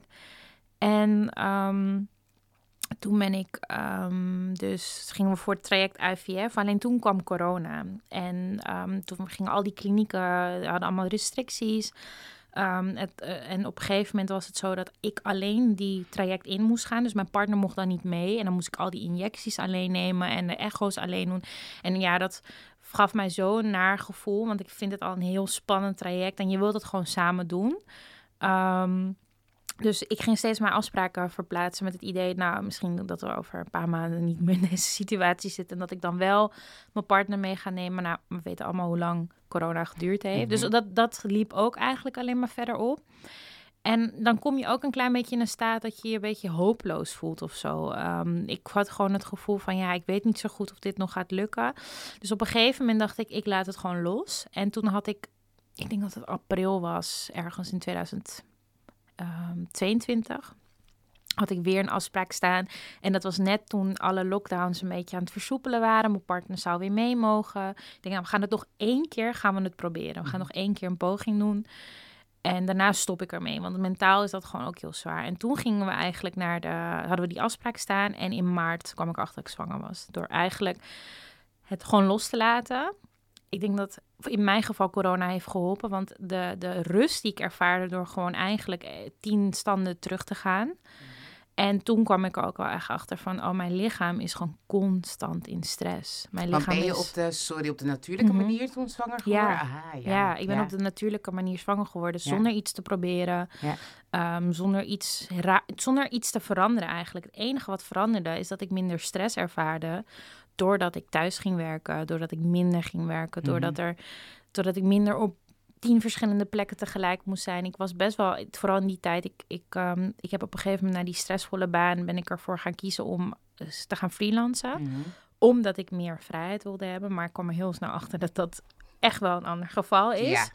En um, toen ben ik, um, dus gingen we voor het traject I V F. Alleen toen kwam corona. En um, toen gingen al die klinieken, hadden allemaal restricties. Um, het, uh, en op een gegeven moment was het zo dat ik alleen die traject in moest gaan. Dus mijn partner mocht dan niet mee. En dan moest ik al die injecties alleen nemen en de echo's alleen doen. En ja, dat gaf mij zo'n naar gevoel. Want ik vind het al een heel spannend traject. En je wilt het gewoon samen doen. Um, Dus ik ging steeds maar afspraken verplaatsen met het idee, nou, misschien dat we over een paar maanden niet meer in deze situatie zitten. En dat ik dan wel mijn partner mee ga nemen. Nou, we weten allemaal hoe lang corona geduurd heeft. Mm-hmm. Dus dat, dat liep ook eigenlijk alleen maar verder op. En dan kom je ook een klein beetje in een staat dat je je een beetje hopeloos voelt of zo. Um, ik had gewoon het gevoel van, ja, ik weet niet zo goed of dit nog gaat lukken. Dus op een gegeven moment dacht ik, ik laat het gewoon los. En toen had ik, ik denk dat het april was, ergens in tweeduizend tweeëntwintig, had ik weer een afspraak staan. En dat was net toen alle lockdowns een beetje aan het versoepelen waren. Mijn partner zou weer mee mogen. Ik denk, nou, we gaan het nog één keer gaan we het proberen. We gaan nog één keer een poging doen. En daarna stop ik ermee, want mentaal is dat gewoon ook heel zwaar. En toen gingen we eigenlijk naar de, hadden we die afspraak staan. En in maart kwam ik achter dat ik zwanger was. Door eigenlijk het gewoon los te laten. Ik denk dat in mijn geval corona heeft geholpen. Want de, de rust die ik ervaarde door gewoon eigenlijk tien standen terug te gaan. Mm. En toen kwam ik ook wel echt achter van, oh, mijn lichaam is gewoon constant in stress. Mijn lichaam ben je is... op de, sorry, op de natuurlijke Mm-hmm. manier toen zwanger geworden? Ja, Aha, ja. ja, ik ben ja. op de natuurlijke manier zwanger geworden. Zonder ja. iets te proberen. Ja. Um, zonder, iets ra- zonder iets te veranderen eigenlijk. Het enige wat veranderde is dat ik minder stress ervaarde. Doordat ik thuis ging werken. Doordat ik minder ging werken. Mm-hmm. Doordat, er, doordat ik minder op tien verschillende plekken tegelijk moest zijn. Ik was best wel, vooral in die tijd, ik, ik, um, ik heb op een gegeven moment na die stressvolle baan ben ik ervoor gaan kiezen om dus te gaan freelancen. Mm-hmm. Omdat ik meer vrijheid wilde hebben. Maar ik kwam er heel snel achter dat dat echt wel een ander geval is. Ja.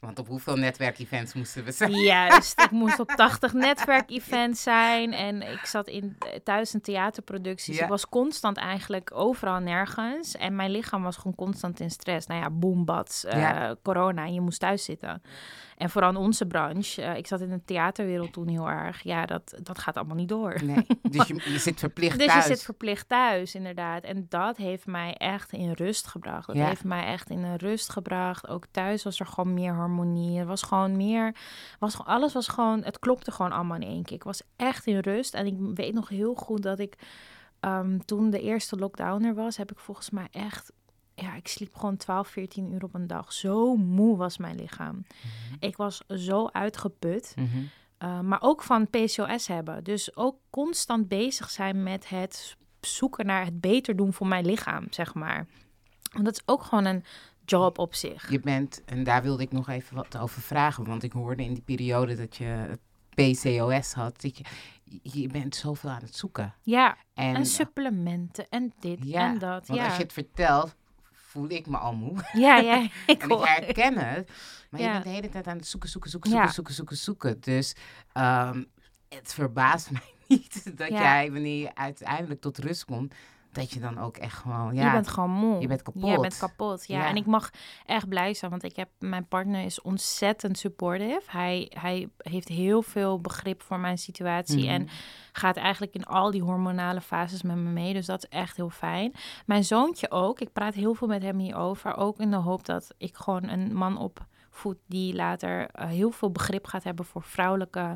Want op hoeveel netwerkevents moesten we zijn? Juist, ik moest op tachtig netwerkevents zijn en ik zat in thuis in theaterproducties. Ja. Ik was constant eigenlijk overal nergens en mijn lichaam was gewoon constant in stress. Nou ja, boombats, uh, Ja. corona en je moest thuis zitten. En vooral in onze branche, uh, ik zat in de theaterwereld toen heel erg. Ja, dat, dat gaat allemaal niet door. Nee, dus je, je zit verplicht Dus thuis. je zit verplicht thuis, inderdaad. En dat heeft mij echt in rust gebracht. Dat Ja. heeft mij echt in een rust gebracht. Ook thuis was er gewoon meer harmonie. Er was gewoon meer... Was, gewoon- alles was gewoon... Het klopte gewoon allemaal in één keer. Ik was echt in rust. En ik weet nog heel goed dat ik... Um, toen de eerste lockdown er was, heb ik volgens mij echt... Ja, ik sliep gewoon twaalf, veertien uur op een dag. Zo moe was mijn lichaam. Mhm. Ik was zo uitgeput. Mhm. Uh, maar ook van P C O S hebben. Dus ook constant bezig zijn met het zoeken naar het beter doen voor mijn lichaam, zeg maar. Want dat is ook gewoon een job op zich. Je bent, en daar wilde ik nog even wat over vragen, want ik hoorde in die periode dat je P C O S had, dat je, je bent zoveel aan het zoeken. Ja, En, en supplementen en dit ja, en dat. want Ja, als je het vertelt, voel ik me al moe. ja, ja, ik En ik hoor. herken het, maar je Ja. bent de hele tijd aan het zoeken, zoeken, zoeken, Ja. zoeken, zoeken, zoeken, zoeken. Dus um, het verbaast mij niet dat Ja. jij, wanneer je uiteindelijk tot rust komt, dat je dan ook echt gewoon, ja, Je bent gewoon moe. je bent kapot. Je bent kapot, ja. Ja. En ik mag echt blij zijn, want ik heb, mijn partner is ontzettend supportive. Hij, hij heeft heel veel begrip voor mijn situatie Mhm. en gaat eigenlijk in al die hormonale fases met me mee. Dus dat is echt heel fijn. Mijn zoontje ook. Ik praat heel veel met hem hierover. Ook in de hoop dat ik gewoon een man opvoed die later uh, heel veel begrip gaat hebben voor vrouwelijke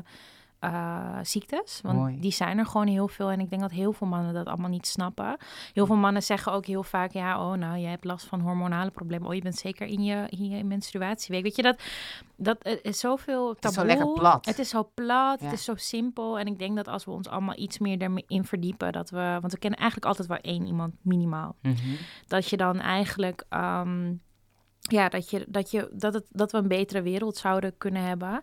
uh, ziektes. Want Mooi. die zijn er gewoon heel veel. En ik denk dat heel veel mannen dat allemaal niet snappen. Heel veel mannen zeggen ook heel vaak, ja, oh, nou, je hebt last van hormonale problemen. Oh, je bent zeker in je, in je menstruatieweek. Weet je, dat, dat het is zoveel taboe. Het is zo lekker plat. Het is zo plat, Ja. het is zo simpel. En ik denk dat als we ons allemaal iets meer erin verdiepen, dat we, want we kennen eigenlijk altijd wel één iemand minimaal. Mhm. Dat je dan eigenlijk, um, ja, dat, je, dat, je, dat, het, dat we een betere wereld zouden kunnen hebben.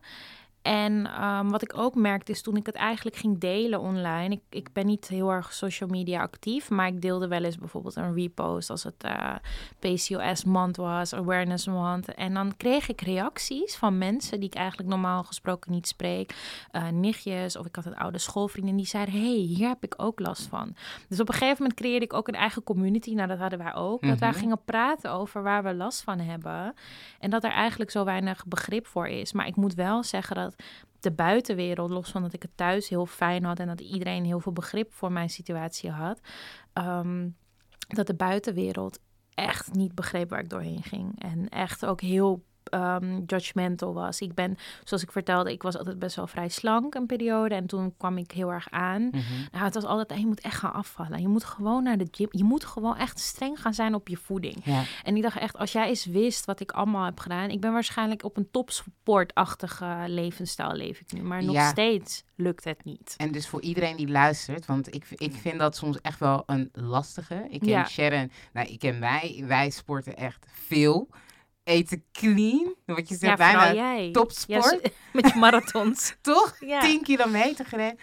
En um, wat ik ook merkte is toen ik het eigenlijk ging delen online. Ik, ik ben niet heel erg social media actief, maar ik deelde wel eens bijvoorbeeld een repost als het uh, P C O S month was, awareness month. En dan kreeg ik reacties van mensen die ik eigenlijk normaal gesproken niet spreek. Uh, nichtjes of ik had een oude schoolvrienden die zeiden, hey, hier heb ik ook last van. Dus op een gegeven moment creëerde ik ook een eigen community. Nou, dat hadden wij ook. Mhm. Dat wij gingen praten over waar we last van hebben. En dat er eigenlijk zo weinig begrip voor is. Maar ik moet wel zeggen dat de buitenwereld, los van dat ik het thuis heel fijn had en dat iedereen heel veel begrip voor mijn situatie had, um, dat de buitenwereld echt niet begreep waar ik doorheen ging. En echt ook heel um, judgmental was. Ik ben, zoals ik vertelde, ik was altijd best wel vrij slank een periode en toen kwam ik heel erg aan. Mhm. Nou, het was altijd, hey, je moet echt gaan afvallen. Je moet gewoon naar de gym. Je moet gewoon echt streng gaan zijn op je voeding. Ja. En ik dacht echt, als jij eens wist wat ik allemaal heb gedaan. Ik ben waarschijnlijk op een topsportachtige levensstijl leef ik nu. Maar nog Ja. steeds lukt het niet. En dus voor iedereen die luistert, want ik, ik vind dat soms echt wel een lastige. Ik ken Ja. Sharon, nou ik ken wij, wij sporten echt veel. Eten clean, wat je zegt, Ja, vooral bijna jij. topsport. Ja, s- met je marathons. toch? Ja. tien kilometer gereden.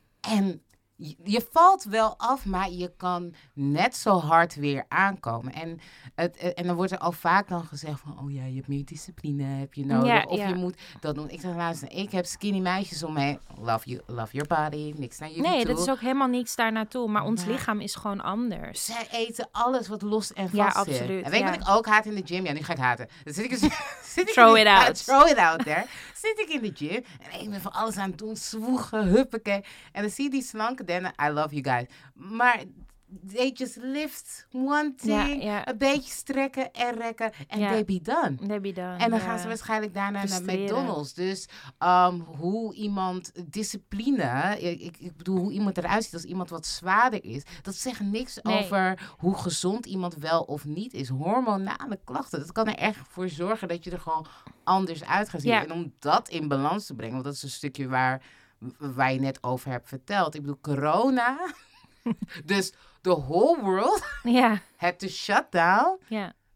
En je, je valt wel af, maar je kan net zo hard weer aankomen. En, het, en dan wordt er al vaak dan gezegd van, oh ja, je hebt meer discipline heb je nodig. Ja, of ja. je moet dat doen. Ik zeg, luister, ik heb skinny meisjes om mij. Love, you, love your body, niks naar jullie Nee, toe. dat is ook helemaal niks daar naartoe. Maar ons Maar- lichaam is gewoon anders. Zij eten alles wat los en Ja, vast zit. absoluut, En weet je ja. wat ik ook haat in de gym? Ja, nu ga ik haten. Dan zit ik, dus, zit ik Throw in de, it ja, out. throw it out there. Zit ik in de gym en ik ben van alles aan het doen. Zwoegen, huppakee. En dan zie je die slanke dennen. I love you guys. Maar they just lift one Ja, thing. ja. Een beetje strekken en rekken. En Ja. they be done. There be done. En dan ja. gaan ze waarschijnlijk daarna naar Frustreren. McDonald's. Dus um, hoe iemand discipline, ik, ik, ik bedoel hoe iemand eruit ziet als iemand wat zwaarder is, dat zegt niks Nee. over hoe gezond iemand wel of niet is. Hormonale klachten, dat kan er echt voor zorgen dat je er gewoon anders uit gaat zien. Ja. En om dat in balans te brengen, want dat is een stukje waar, waar je net over hebt verteld. Ik bedoel, corona, dus the whole world Ja, had to shut down. ja.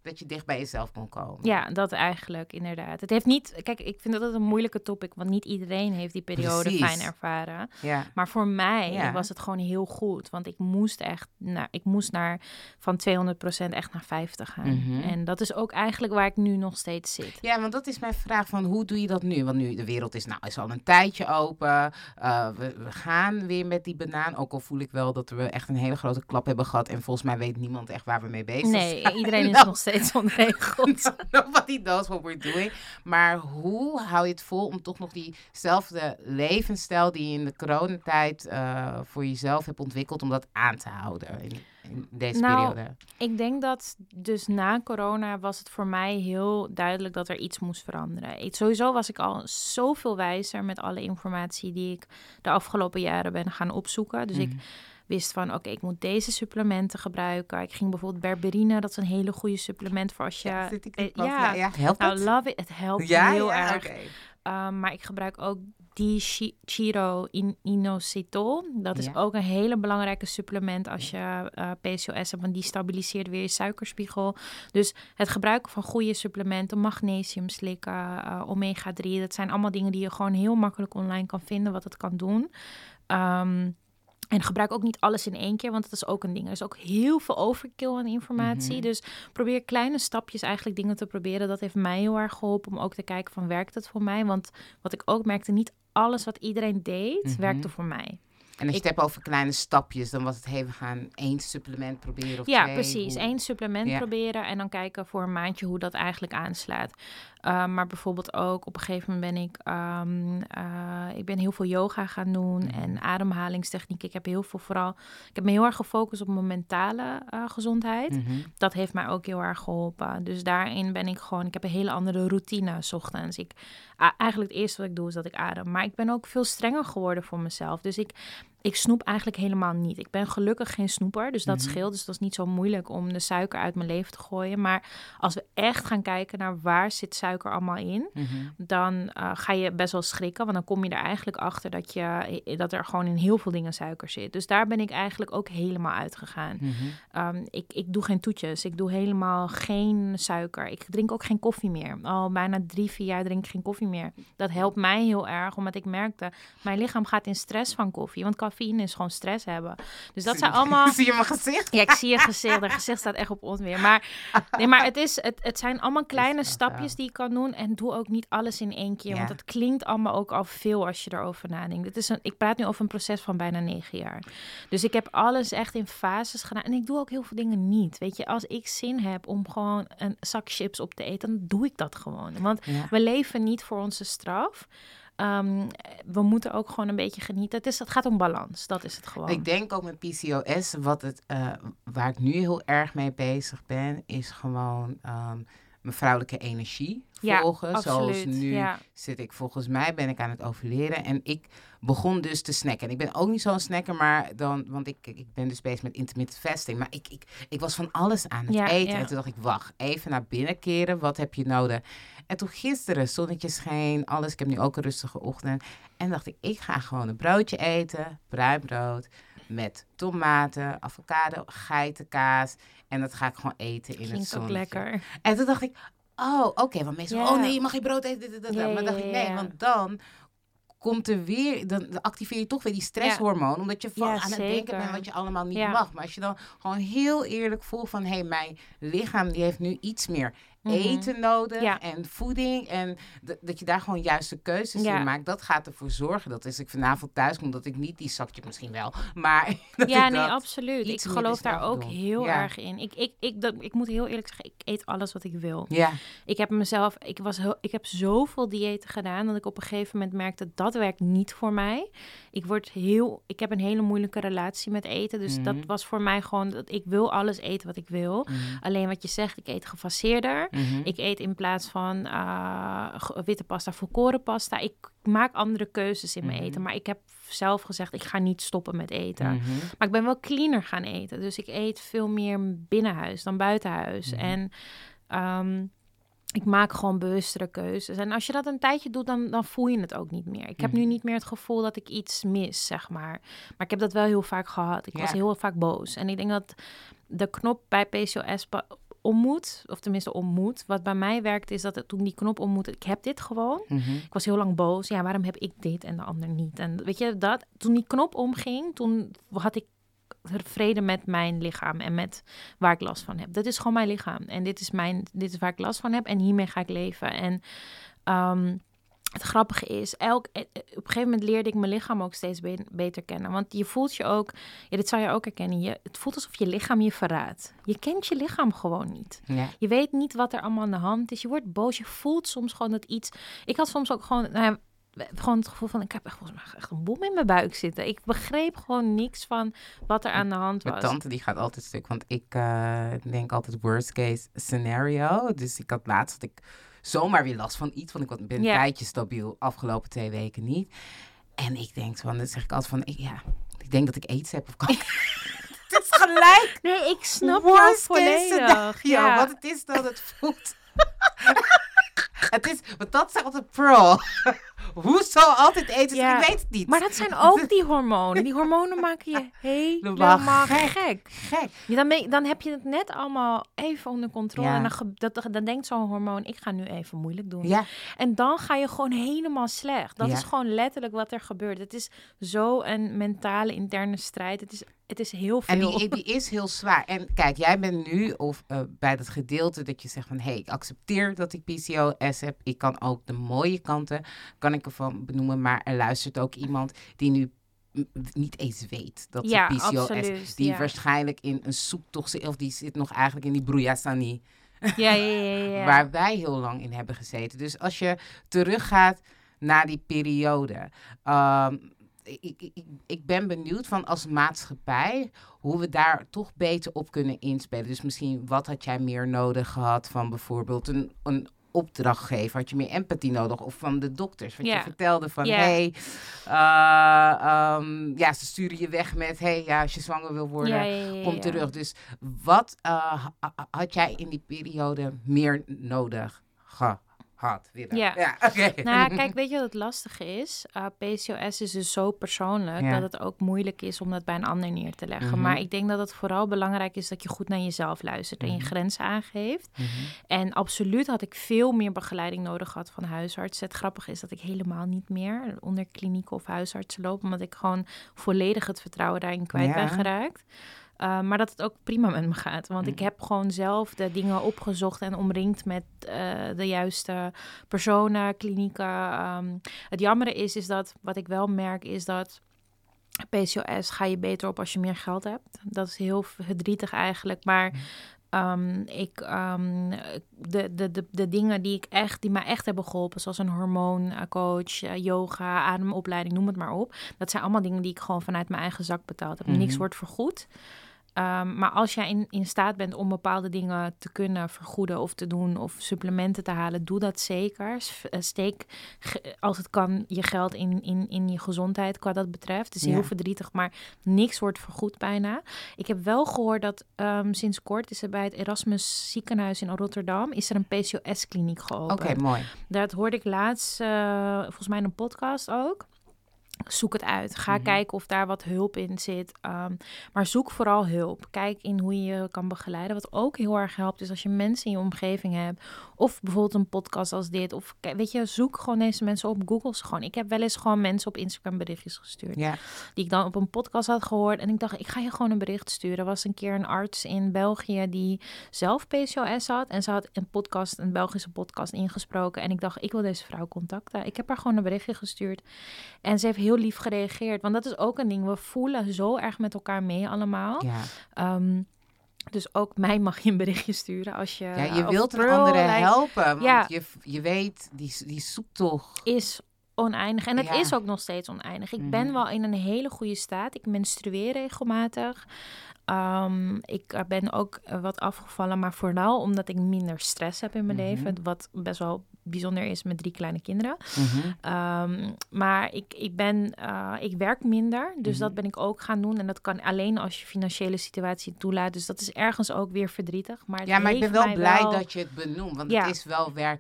dat je dicht bij jezelf kon komen. Ja, dat eigenlijk, inderdaad. Het heeft niet... Kijk, ik vind dat het een moeilijke topic, want niet iedereen heeft die periode Precies. fijn ervaren. Ja. Maar voor mij Ja. was het gewoon heel goed, want ik moest echt... Nou, ik moest naar van tweehonderd procent echt naar vijftig gaan. Mhm. En dat is ook eigenlijk waar ik nu nog steeds zit. Ja, want dat is mijn vraag van hoe doe je dat nu? Want nu de wereld is, nou, is al een tijdje open. Uh, we, we gaan weer met die banaan. Ook al voel ik wel dat we echt een hele grote klap hebben gehad. En volgens mij weet niemand echt waar we mee bezig Nee, zijn. iedereen is Nou, nog steeds onregeld. Nobody knows what we're doing. Maar hoe hou je het vol om toch nog diezelfde levensstijl die je in de coronatijd uh, voor jezelf hebt ontwikkeld, om dat aan te houden in, in deze Nou, periode? Ik denk dat dus na corona was het voor mij heel duidelijk dat er iets moest veranderen. Ik, sowieso was ik al zoveel wijzer met alle informatie die ik de afgelopen jaren ben gaan opzoeken. Dus Mm-hmm. ik wist van, oké, okay, ik moet deze supplementen gebruiken. Ik ging bijvoorbeeld berberine, dat is een hele goede supplement voor als je... Ja, zit ik eh, in pas- ja, ja, ja, helpt nou, het? love it. Het helpt Ja, heel ja, erg. oké. Um, maar ik gebruik ook die Chi- Chiro in- inositol. Dat is Ja. ook een hele belangrijke supplement als je uh, P C O S hebt, want die stabiliseert weer je suikerspiegel. Dus het gebruiken van goede supplementen, magnesium slikken, uh, omega drie, dat zijn allemaal dingen die je gewoon heel makkelijk online kan vinden, wat het kan doen. Um, En gebruik ook niet alles in één keer, want dat is ook een ding. Er is ook heel veel overkill aan informatie. Mm-hmm. Dus probeer kleine stapjes eigenlijk dingen te proberen. Dat heeft mij heel erg geholpen om ook te kijken van, werkt het voor mij? Want wat ik ook merkte, niet alles wat iedereen deed, Mm-hmm. werkte voor mij. En als je Ik- het hebt over kleine stapjes, dan was het, hey, we gaan één supplement proberen of Ja, twee. precies. Hoe- Eén supplement Ja. proberen en dan kijken voor een maandje hoe dat eigenlijk aanslaat. Uh, maar bijvoorbeeld ook op een gegeven moment ben ik, um, uh, ik ben heel veel yoga gaan doen Mhm. en ademhalingstechniek. Ik heb heel veel vooral, ik heb me heel erg gefocust op mijn mentale uh, gezondheid. Mhm. Dat heeft mij ook heel erg geholpen. Dus daarin ben ik gewoon, ik heb een hele andere routine 's ochtends. Ik, a- eigenlijk het eerste wat ik doe is dat ik adem. Maar ik ben ook veel strenger geworden voor mezelf. Dus ik, ik snoep eigenlijk helemaal niet. Ik ben gelukkig geen snoeper, dus dat Mhm. scheelt. Dus dat is niet zo moeilijk om de suiker uit mijn leven te gooien. Maar als we echt gaan kijken naar waar zit suiker allemaal in, Mhm. dan uh, ga je best wel schrikken. Want dan kom je er eigenlijk achter dat, je, dat er gewoon in heel veel dingen suiker zit. Dus daar ben ik eigenlijk ook helemaal uitgegaan. Mhm. Um, ik, ik doe geen toetjes. Ik doe helemaal geen suiker. Ik drink ook geen koffie meer. Al bijna drie, vier jaar drink ik geen koffie meer. Dat helpt mij heel erg, omdat ik merkte, mijn lichaam gaat in stress van koffie. Want cafeïne is gewoon stress hebben. Dus dat zijn allemaal... Zie je mijn gezicht? Ja, ik zie je gezicht. Dat gezicht staat echt op onweer. Maar, nee, maar het, is, het, het zijn allemaal kleine echt stapjes zo. die je kan doen. En doe ook niet alles in één keer. Ja. Want het klinkt allemaal ook al veel als je erover nadenkt. Het is een, ik praat nu over een proces van bijna negen jaar. Dus ik heb alles echt in fases gedaan. En ik doe ook heel veel dingen niet. Weet je, als ik zin heb om gewoon een zak chips op te eten, dan doe ik dat gewoon. Want Ja. we leven niet voor onze straf. Um, we moeten ook gewoon een beetje genieten. Het, is, het gaat om balans, dat is het gewoon. Ik denk ook met P C O S, wat het, uh, waar ik nu heel erg mee bezig ben, is gewoon um, mijn vrouwelijke energie Ja, volgen. absoluut, Zoals nu ja. zit ik, volgens mij ben ik aan het overleren. En ik begon dus te snacken. En ik ben ook niet zo'n snacker, maar dan, want ik, ik ben dus bezig met intermittent fasting. Maar ik, ik, ik was van alles aan het Ja, eten. ja. En toen dacht ik, wacht, even naar binnen keren. Wat heb je nodig? En toen gisteren, zonnetje scheen, alles. Ik heb nu ook een rustige ochtend. En dacht ik, ik ga gewoon een broodje eten. Bruin brood met tomaten, avocado, geitenkaas. En dat ga ik gewoon eten in het Klinkt ook zonnetje. lekker. En toen dacht ik, oh, oké. Okay, want mensen, Ja. oh nee, je mag geen brood eten. Dit, dit, dit. Ja, maar dacht ja, ik, ja, nee, ja. want dan komt er weer, dan activeer je toch weer die stresshormoon. Omdat je van Ja, aan het denken zeker. bent wat je allemaal niet Ja. mag. Maar als je dan gewoon heel eerlijk voelt van, hé, hey, mijn lichaam die heeft nu iets meer Mhm. eten nodig Ja. en voeding. En d- dat je daar gewoon juiste keuzes Ja. in maakt. Dat gaat ervoor zorgen dat als ik vanavond thuis kom, dat ik niet die zakje misschien wel. Maar dat Ja, ik nee, dat absoluut. Ik iets geloof minder daar snel ook doe. heel Ja. erg in. Ik, ik, ik, dat, ik moet heel eerlijk zeggen, ik eet alles wat ik wil. Ja. Ik heb mezelf, ik, was heel, ik heb zoveel diëten gedaan dat ik op een gegeven moment merkte dat werkt niet voor mij. Ik word heel, ik heb een hele moeilijke relatie met eten, dus Mhm. dat was voor mij gewoon dat ik wil alles eten wat ik wil. Mhm. Alleen wat je zegt, ik eet gefaseerder. Mhm. Ik eet in plaats van uh, ge- witte pasta volkoren pasta. Ik maak andere keuzes in mijn Mhm. eten, maar ik heb zelf gezegd ik ga niet stoppen met eten. Mhm. Maar ik ben wel cleaner gaan eten. Dus ik eet veel meer binnenhuis dan buitenhuis. Mhm. En um, ik maak gewoon bewustere keuzes. En als je dat een tijdje doet, dan, dan voel je het ook niet meer. Ik heb Mhm. nu niet meer het gevoel dat ik iets mis, zeg maar. Maar ik heb dat wel heel vaak gehad. Ik Ja. was heel vaak boos. En ik denk dat de knop bij P C O S pa- ommoet, of tenminste ommoet. Wat bij mij werkte is dat het, toen die knop ommoette, ik heb dit gewoon. Mhm. Ik was heel lang boos. Ja, waarom heb ik dit en de ander niet? En weet je, dat, toen die knop omging, toen had ik vrede met mijn lichaam en met waar ik last van heb. Dat is gewoon mijn lichaam. En dit is, mijn, dit is waar ik last van heb en hiermee ga ik leven. En um, het grappige is, elk, op een gegeven moment leerde ik mijn lichaam ook steeds be- beter kennen. Want je voelt je ook, ja, dit zou je ook herkennen, je, het voelt alsof je lichaam je verraadt. Je kent je lichaam gewoon niet. Ja. Je weet niet wat er allemaal aan de hand is. Je wordt boos, je voelt soms gewoon dat iets... Ik had soms ook gewoon... Nou, gewoon het gevoel van, ik heb echt, volgens mij echt een bom in mijn buik zitten. Ik begreep gewoon niks van wat er aan de hand was. Mijn tante die gaat altijd stuk, want ik uh, denk altijd worst case scenario. Dus ik had laatst dat ik zomaar weer last van iets, want ik ben een Ja. tijdje stabiel, afgelopen twee weken niet. En ik denk van, dan zeg ik altijd van, ik, ja, ik denk dat ik aids heb of kanker. Het is gelijk. Nee, ik snap jou Worst case volledig. scenario, Ja. wat het is dat het voelt. Het is, want dat is altijd Pearl. Hoezo altijd eten? Ja. Ik weet het niet. Maar dat zijn ook die hormonen. Die hormonen maken je helemaal gek. gek. Gek. Ja, dan, ben je- dan heb je het net allemaal even onder controle. Ja. En dan, ge- dat, dan denkt zo'n hormoon, ik ga nu even moeilijk doen. Ja, En dan ga je gewoon helemaal slecht. Dat Ja. is gewoon letterlijk wat er gebeurt. Het is zo een mentale interne strijd. Het is, het is heel en veel. die, die is heel zwaar. En kijk, jij bent nu of uh, bij dat gedeelte dat je zegt van, hé, hey, ik accepteer dat ik P C O S heb. Ik kan ook de mooie kanten, kan ik ervan benoemen. Maar er luistert ook iemand die nu m- niet eens weet dat ze Ja, P C O S absoluut, die ja. waarschijnlijk in een zoektocht zit, of die zit nog eigenlijk in die broeiasani. Ja, ja, ja, ja. Waar wij heel lang in hebben gezeten. Dus als je teruggaat naar die periode. Um, ik, ik, ik ben benieuwd van als maatschappij hoe we daar toch beter op kunnen inspelen. Dus misschien wat had jij meer nodig gehad van bijvoorbeeld een, een opdrachtgever? Had je meer empathie nodig? Of van de dokters? Wat Ja. je vertelde van, Ja. hey, uh, um, ja, ze sturen je weg met, hey, ja, als je zwanger wil worden, Ja, ja, ja, kom ja. terug. Dus wat uh, ha- ha- had jij in die periode meer nodig gehad? Willem? Ja. ja oké. Nou, kijk, weet je wat het lastige is? Uh, P C O S is dus zo persoonlijk Ja. dat het ook moeilijk is om dat bij een ander neer te leggen. Mhm. Maar ik denk dat het vooral belangrijk is dat je goed naar jezelf luistert en je Mhm. grenzen aangeeft. Mhm. En absoluut had ik veel meer begeleiding nodig gehad van huisartsen. Het grappige is dat ik helemaal niet meer onder klinieken of huisartsen loop, omdat ik gewoon volledig het vertrouwen daarin kwijt Ja. ben geraakt. Uh, maar dat het ook prima met me gaat. Want ik Mhm. heb gewoon zelf de dingen opgezocht en omringd met uh, de juiste personen, klinieken. Um, het jammere is, is dat, wat ik wel merk, is dat P C O S ga je beter op als je meer geld hebt. Dat is heel verdrietig eigenlijk. Maar um, ik, um, de, de, de, de dingen die, ik echt, die mij echt hebben geholpen, zoals een hormooncoach, uh, yoga, ademopleiding, noem het maar op. Dat zijn allemaal dingen die ik gewoon vanuit mijn eigen zak betaald heb. Mhm. Niks wordt vergoed. Um, maar als jij in, in staat bent om bepaalde dingen te kunnen vergoeden of te doen of supplementen te halen, doe dat zeker. S- uh, Steek ge- als het kan je geld in, in, in je gezondheid qua dat betreft. Het is Ja. heel verdrietig, maar niks wordt vergoed bijna. Ik heb wel gehoord dat um, sinds kort is er bij het Erasmus ziekenhuis in Rotterdam is er een P C O S-kliniek geopend. Oké, mooi. Dat hoorde ik laatst, uh, volgens mij in een podcast ook. Zoek het uit. Ga Mhm. kijken of daar wat hulp in zit. Um, maar zoek vooral hulp. Kijk in hoe je je kan begeleiden. Wat ook heel erg helpt is als je mensen in je omgeving hebt. Of bijvoorbeeld een podcast als dit. Of k- weet je, zoek gewoon deze mensen op. Google ze gewoon. Ik heb wel eens gewoon mensen op Instagram berichtjes gestuurd. Ja. Die ik dan op een podcast had gehoord. En ik dacht, ik ga je gewoon een bericht sturen. Er was een keer een arts in België die zelf P C O S had. En ze had een podcast, een Belgische podcast ingesproken. En ik dacht, ik wil deze vrouw contacten. Ik heb haar gewoon een berichtje gestuurd. En ze heeft heel lief gereageerd. Want dat is ook een ding. We voelen zo erg met elkaar mee allemaal. Ja. Um, dus ook mij mag je een berichtje sturen als je... ja, je of wilt een Pearl, andere like, helpen, want Ja. je, je weet, die, die zoektocht. is oneindig. En het Ja. is ook nog steeds oneindig. Ik Mhm. ben wel in een hele goede staat. Ik menstrueer regelmatig. Um, ik uh, ben ook uh, wat afgevallen, maar vooral omdat ik minder stress heb in mijn Mhm. leven. Wat best wel bijzonder is met drie kleine kinderen. Mhm. Um, maar ik, ik, ben, uh, ik werk minder, dus Mhm. dat ben ik ook gaan doen. En dat kan alleen als je financiële situatie het toelaat. Dus dat is ergens ook weer verdrietig. Maar het Ja, maar ik ben heeft wel mij blij wel... dat je het benoemt, want Ja. het is wel werkelijk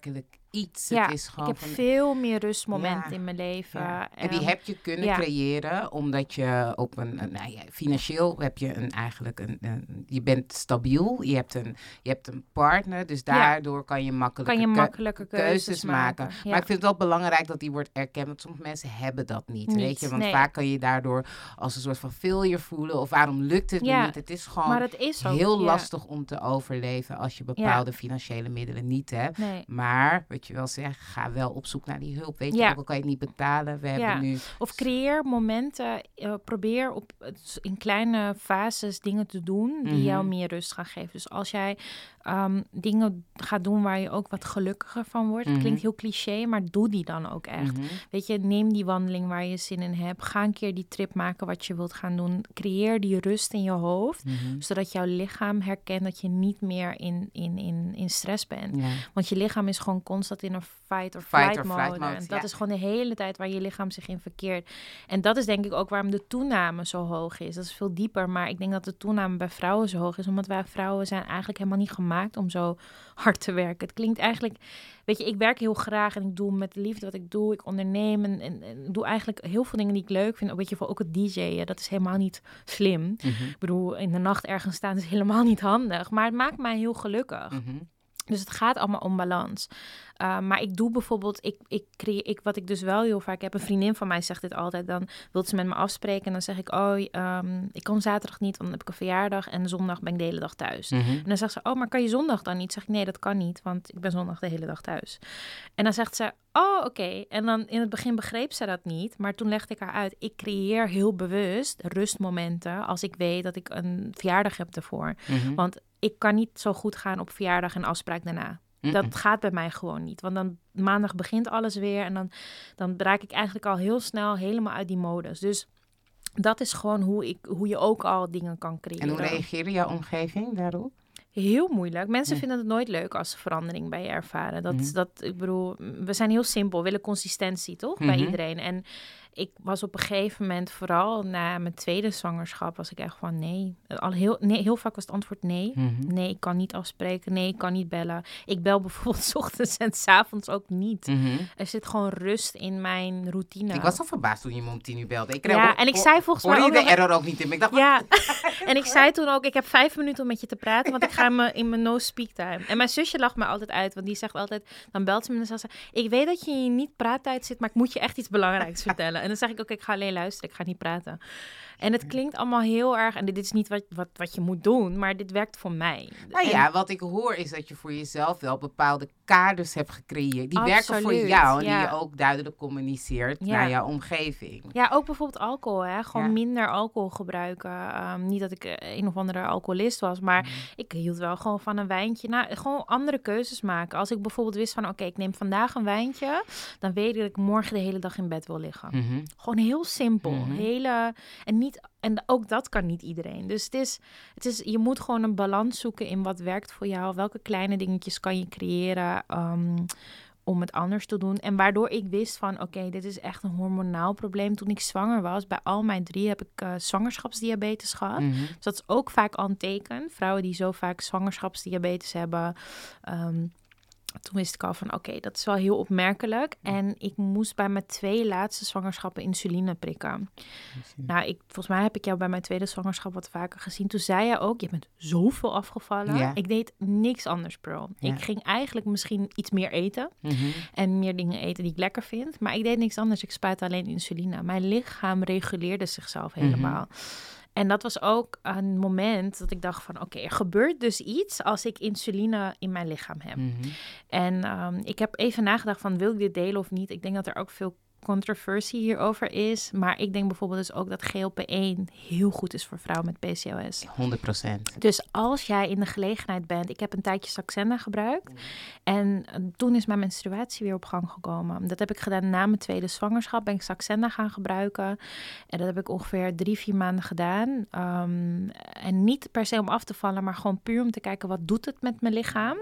iets. Ja, het is gewoon ik heb van, veel meer rustmomenten Ja, in mijn leven. ja. En die Ehm, heb je kunnen ja. creëren omdat je op een, een- nou ja, financieel heb je een eigenlijk een, een- je bent stabiel, je hebt een, je hebt een partner, dus daardoor kan je makkelijker kan je keu- makkelijke keuzes, maken. Ja. Maar ik vind het wel belangrijk dat die wordt erkend, want sommige mensen hebben dat niet, Niet, weet je, want nee. vaak kan je daardoor als een soort van failure voelen of waarom lukt het me Ja, niet? Het is gewoon maar het is ook heel ja. lastig om te overleven als je bepaalde financiële middelen niet hebt. Nee. Maar, wat je wel zegt, ga wel op zoek naar die hulp. Weet je, Ja. ook al kan je het niet betalen. We hebben Ja. nu... Of creëer momenten, uh, probeer op, in kleine fases dingen te doen die Mhm. jou meer rust gaan geven. Dus als jij um, dingen gaat doen waar je ook wat gelukkiger van wordt. Het Mhm. klinkt heel cliché, maar doe die dan ook echt. Mhm. Weet je, neem die wandeling waar je zin in hebt. Ga een keer die trip maken wat je wilt gaan doen. Creëer die rust in je hoofd, Mhm. zodat jouw lichaam herkent dat je niet meer in, in, in, in stress bent. Ja. Want je lichaam is gewoon constant in een fight or Fight flight, or mode. flight mode, En dat ja. is gewoon de hele tijd waar je lichaam zich in verkeert. En dat is denk ik ook waarom de toename zo hoog is. Dat is veel dieper, maar ik denk dat de toename bij vrouwen zo hoog is, omdat wij vrouwen zijn eigenlijk helemaal niet gemaakt om zo hard te werken. Het klinkt eigenlijk, weet je, ik werk heel graag en ik doe met liefde wat ik doe. Ik onderneem en, en, en doe eigenlijk heel veel dingen die ik leuk vind. Weet je, voor ook het D J'en, dat is helemaal niet slim. Mhm. Ik bedoel, in de nacht ergens staan is helemaal niet handig, maar het maakt mij heel gelukkig. Mhm. Dus het gaat allemaal om balans. Uh, maar ik doe bijvoorbeeld, ik, ik creëer, ik, wat ik dus wel heel vaak heb, een vriendin van mij zegt dit altijd, dan wil ze met me afspreken en dan zeg ik, oh, um, ik kan zaterdag niet, want dan heb ik een verjaardag en zondag ben ik de hele dag thuis. Mhm. En dan zegt ze, oh, maar kan je zondag dan niet? Zeg ik, nee, dat kan niet, want ik ben zondag de hele dag thuis. En dan zegt ze, oh, oké. Okay. En dan in het begin begreep ze dat niet, maar toen legde ik haar uit, ik creëer heel bewust rustmomenten als ik weet dat ik een verjaardag heb ervoor. Mhm. Want ik kan niet zo goed gaan op verjaardag en afspraak daarna. Mhm. Dat gaat bij mij gewoon niet. Want dan maandag begint alles weer. En dan, dan raak ik eigenlijk al heel snel helemaal uit die modus. Dus dat is gewoon hoe, ik, hoe je ook al dingen kan creëren. En hoe reageerde jouw omgeving daarop? Heel moeilijk. Mensen Ja. vinden het nooit leuk als ze verandering bij je ervaren. Dat, Mhm. dat, ik bedoel, we zijn heel simpel. We willen consistentie, toch? Bij Mhm. iedereen. En ik was op een gegeven moment, vooral na mijn tweede zwangerschap, was ik echt van nee. Al heel, nee. Heel vaak was het antwoord nee. Mhm. Nee, ik kan niet afspreken. Nee, ik kan niet bellen. Ik bel bijvoorbeeld 's ochtends en 's avonds ook niet. Mhm. Er zit gewoon rust in mijn routine. Ik was al verbaasd toen je me om tien uur belde. Ik Ja, en ik zei volgens mij hoorde ook je de nog- error ook niet in me. Ik dacht, Ja, en ik zei toen ook, ik heb vijf minuten om met je te praten, want ik ga me in mijn no-speak time. En mijn zusje lacht me altijd uit, want die zegt altijd, dan belt ze me en dan zegt ze, ik weet dat je in niet praattijd zit, maar ik moet je echt iets belangrijks vertellen. En dan zeg ik ook, ik ga alleen luisteren, ik ga niet praten. En het klinkt allemaal heel erg, en dit is niet wat, wat, wat je moet doen, maar dit werkt voor mij. nou En- ja, wat ik hoor is dat je voor jezelf wel bepaalde kaders hebt gecreëerd. Die werken voor Absoluut, jou en ja. die je ook duidelijk communiceert Ja. naar jouw omgeving. Ja, ook bijvoorbeeld alcohol, hè. Gewoon Ja. minder alcohol gebruiken. Um, niet dat ik eh, een of andere alcoholist was, maar Mhm. ik hield wel gewoon van een wijntje. Nou, gewoon andere keuzes maken. Als ik bijvoorbeeld wist van, oké, ik neem vandaag een wijntje, dan weet ik dat ik morgen de hele dag in bed wil liggen. Mhm. Gewoon heel simpel. Mhm. Hele, en, niet, en ook dat kan niet iedereen. Dus het is, het is, je moet gewoon een balans zoeken in wat werkt voor jou. Welke kleine dingetjes kan je creëren um, om het anders te doen. En waardoor ik wist van, oké, okay, dit is echt een hormonaal probleem. Toen ik zwanger was, bij al mijn drie heb ik uh, zwangerschapsdiabetes gehad. Mhm. Dus dat is ook vaak al een teken. Vrouwen die zo vaak zwangerschapsdiabetes hebben. Um, Toen wist ik al van, oké, okay, dat is wel heel opmerkelijk. En ik moest bij mijn twee laatste zwangerschappen insuline prikken. Nou, ik, volgens mij heb ik jou bij mijn tweede zwangerschap wat vaker gezien. Toen zei je ook, je bent zoveel afgevallen. Ja. Ik deed niks anders, bro. Ja. Ik ging eigenlijk misschien iets meer eten. Mhm. En meer dingen eten die ik lekker vind. Maar ik deed niks anders. Ik spuitte alleen insuline. Mijn lichaam reguleerde zichzelf helemaal. Mm-hmm. En dat was ook een moment dat ik dacht van, oké, okay, er gebeurt dus iets als ik insuline in mijn lichaam heb. Mhm. En um, ik heb even nagedacht van, wil ik dit delen of niet? Ik denk dat er ook veel controversie hierover is. Maar ik denk bijvoorbeeld dus ook dat G L P één heel goed is voor vrouwen met P C O S. honderd procent. Dus als jij in de gelegenheid bent... Ik heb een tijdje Saxenda gebruikt. Mm. En uh, toen is mijn menstruatie weer op gang gekomen. Dat heb ik gedaan na mijn tweede zwangerschap. Ben ik Saxenda gaan gebruiken. En dat heb ik ongeveer drie, vier maanden gedaan. Um, en niet per se om af te vallen... maar gewoon puur om te kijken wat doet het met mijn lichaam.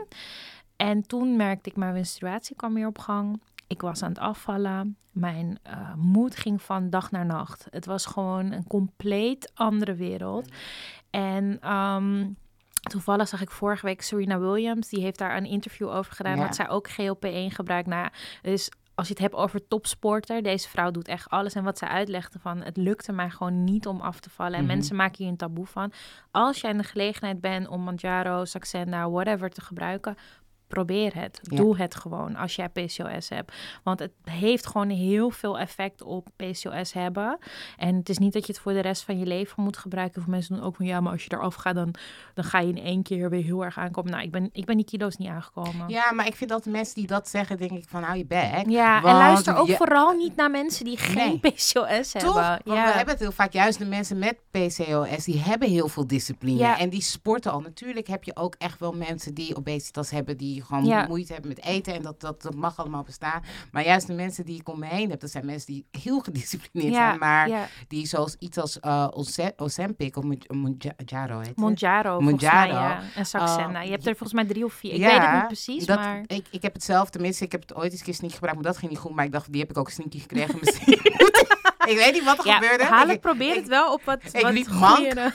En toen merkte ik mijn menstruatie kwam weer op gang... Ik was aan het afvallen. Mijn uh, moed ging van dag naar nacht. Het was gewoon een compleet andere wereld. En um, Toevallig zag ik vorige week Serena Williams. Die heeft daar een interview over gedaan. Ja. Dat zij ook G L P één gebruikt. Nou ja, dus als je het hebt over topsporter. Deze vrouw doet echt alles. En wat zij uitlegde van, het lukte mij gewoon niet om af te vallen. En Mhm. mensen maken hier een taboe van. Als jij in de gelegenheid bent om Mounjaro, Saxenda, whatever te gebruiken, probeer het. Ja. Doe het gewoon als jij P C O S hebt. Want het heeft gewoon heel veel effect op P C O S hebben. En het is niet dat je het voor de rest van je leven moet gebruiken. Of mensen doen ook van, ja, maar als je eraf gaat, dan, dan ga je in één keer weer heel erg aankomen. Nou, ik ben, ik ben die kilo's niet aangekomen. Ja, maar ik vind dat de mensen die dat zeggen, denk ik van, hou je bek. Ja, en Want luister ook je- vooral niet naar mensen die geen Nee. P C O S Toch? hebben. Want Ja. we hebben het heel vaak, juist de mensen met P C O S, die hebben heel veel discipline. Ja. En die sporten al. Natuurlijk heb je ook echt wel mensen die obesitas hebben, die gewoon Ja. moeite hebben met eten. En dat, dat, dat mag allemaal bestaan. Maar juist de mensen die ik om me heen heb, dat zijn mensen die heel gedisciplineerd Ja, zijn. Maar ja. die zoals iets als uh, Ose- Ozempic of Mon- Monjaro heet het. Mounjaro, volgens mij, Monjaro. ja. En Saxenda. Uh, je hebt er volgens mij drie of vier. Ik Ja, weet het niet precies, dat, maar... Ik, ik heb het zelf, tenminste, ik heb het ooit eens een keer sneaky gebruikt, maar dat ging niet goed. Maar ik dacht, die heb ik ook sneaky gekregen. Misschien moet ik- ik weet niet wat er Ja, gebeurde. Haal, Ik- probeer ik- het wel op wat, ik wat liep goeiere-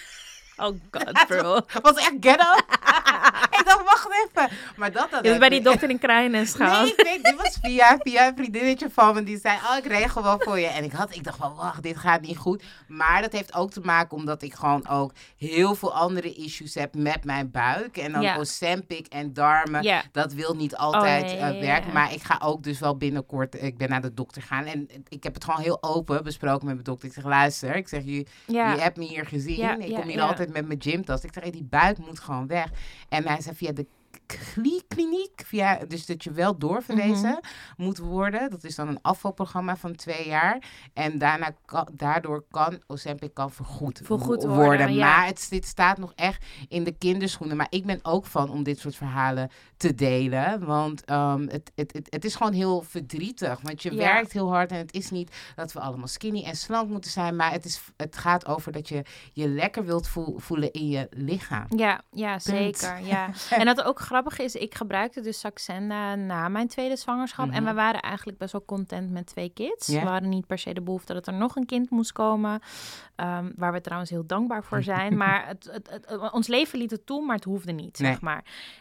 Oh god, bro. Het was echt ghetto. Ik dacht, wacht even. Maar dat dan. Je hebt bij die dokter in Krijnest gehaald. Nee, ik weet, dit was via, via een vriendinnetje van me. Die zei, oh, ik regel wel voor je. En ik, had, ik dacht van, wacht, dit gaat niet goed. Maar dat heeft ook te maken omdat ik gewoon ook heel veel andere issues heb met mijn buik. En dan Ja. Ozempic en darmen. Ja. Dat wil niet altijd Oh, ja, eh, ja, ja, werken. ja. Maar ik ga ook dus wel binnenkort, ik ben naar de dokter gaan. En ik heb het gewoon heel open besproken met mijn dokter. Ik zeg, luister, ik zeg, je, Ja. je hebt me hier gezien. Ja, ik ja, kom hier ja. altijd met mijn gymtas. Ik zeg, hey, die buik moet gewoon weg. En hij zei, via de kliniek, via, dus dat je wel doorverwezen Mhm. moet worden. Dat is dan een afvalprogramma van twee jaar. En daarna kan, daardoor kan Ozempic kan vergoed, Vergoed wo- worden, ja. Maar het, dit staat nog echt in de kinderschoenen. Maar ik ben ook van om dit soort verhalen te delen. Want ehm, het, het, het, het is gewoon heel verdrietig. Want je Ja. werkt heel hard en het is niet dat we allemaal skinny en slank moeten zijn. Maar het, is, het gaat over dat je je lekker wilt voel- voelen in je lichaam. Ja, ja, zeker. Ja. En dat ook grappig is, ik gebruikte dus Saxenda na mijn tweede zwangerschap. En Mhm. we waren eigenlijk best wel content met twee kids. Ja. We hadden niet per se de behoefte dat er nog een kind moest komen. Um, waar we trouwens heel dankbaar voor zijn. Maar het, het, het, het- ons leven liet het toe, maar het hoefde niet, Nee. zeg maar.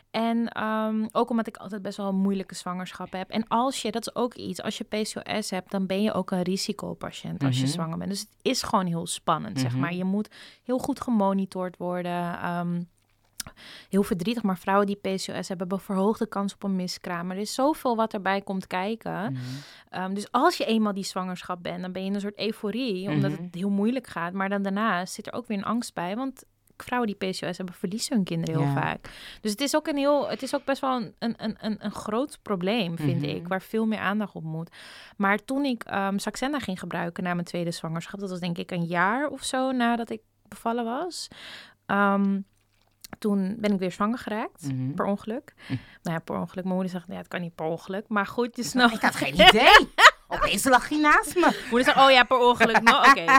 En um, ook omdat ik altijd best wel een moeilijke zwangerschap heb. En als je, dat is ook iets, als je P C O S hebt, dan ben je ook een risicopatiënt als je Mhm. zwanger bent. Dus het is gewoon heel spannend, zeg Mhm. maar. Je moet heel goed gemonitord worden. Um, heel verdrietig, maar vrouwen die P C O S hebben, hebben verhoogde kans op een miskraam. Er is zoveel wat erbij komt kijken. Mhm. Um, dus als je eenmaal die zwangerschap bent, dan ben je in een soort euforie, omdat Mhm. het heel moeilijk gaat. Maar dan daarna zit er ook weer een angst bij, want vrouwen die P C O S hebben, verliezen hun kinderen heel Ja. vaak. Dus het is ook een heel, het is ook best wel een, een, een, een groot probleem, vind Mhm. ik, waar veel meer aandacht op moet. Maar toen ik um, Saxenda ging gebruiken na mijn tweede zwangerschap, dat was denk ik een jaar of zo nadat ik bevallen was. Um, Toen ben ik weer zwanger geraakt, Mhm. per ongeluk. Hm. Nou ja, per ongeluk. Mijn moeder zegt, ja, het kan niet per ongeluk. Maar goed, je Ik snapt. had geen idee. Opeens lag hij naast me. Moeder zegt, oh ja, per ongeluk. Nou, oké.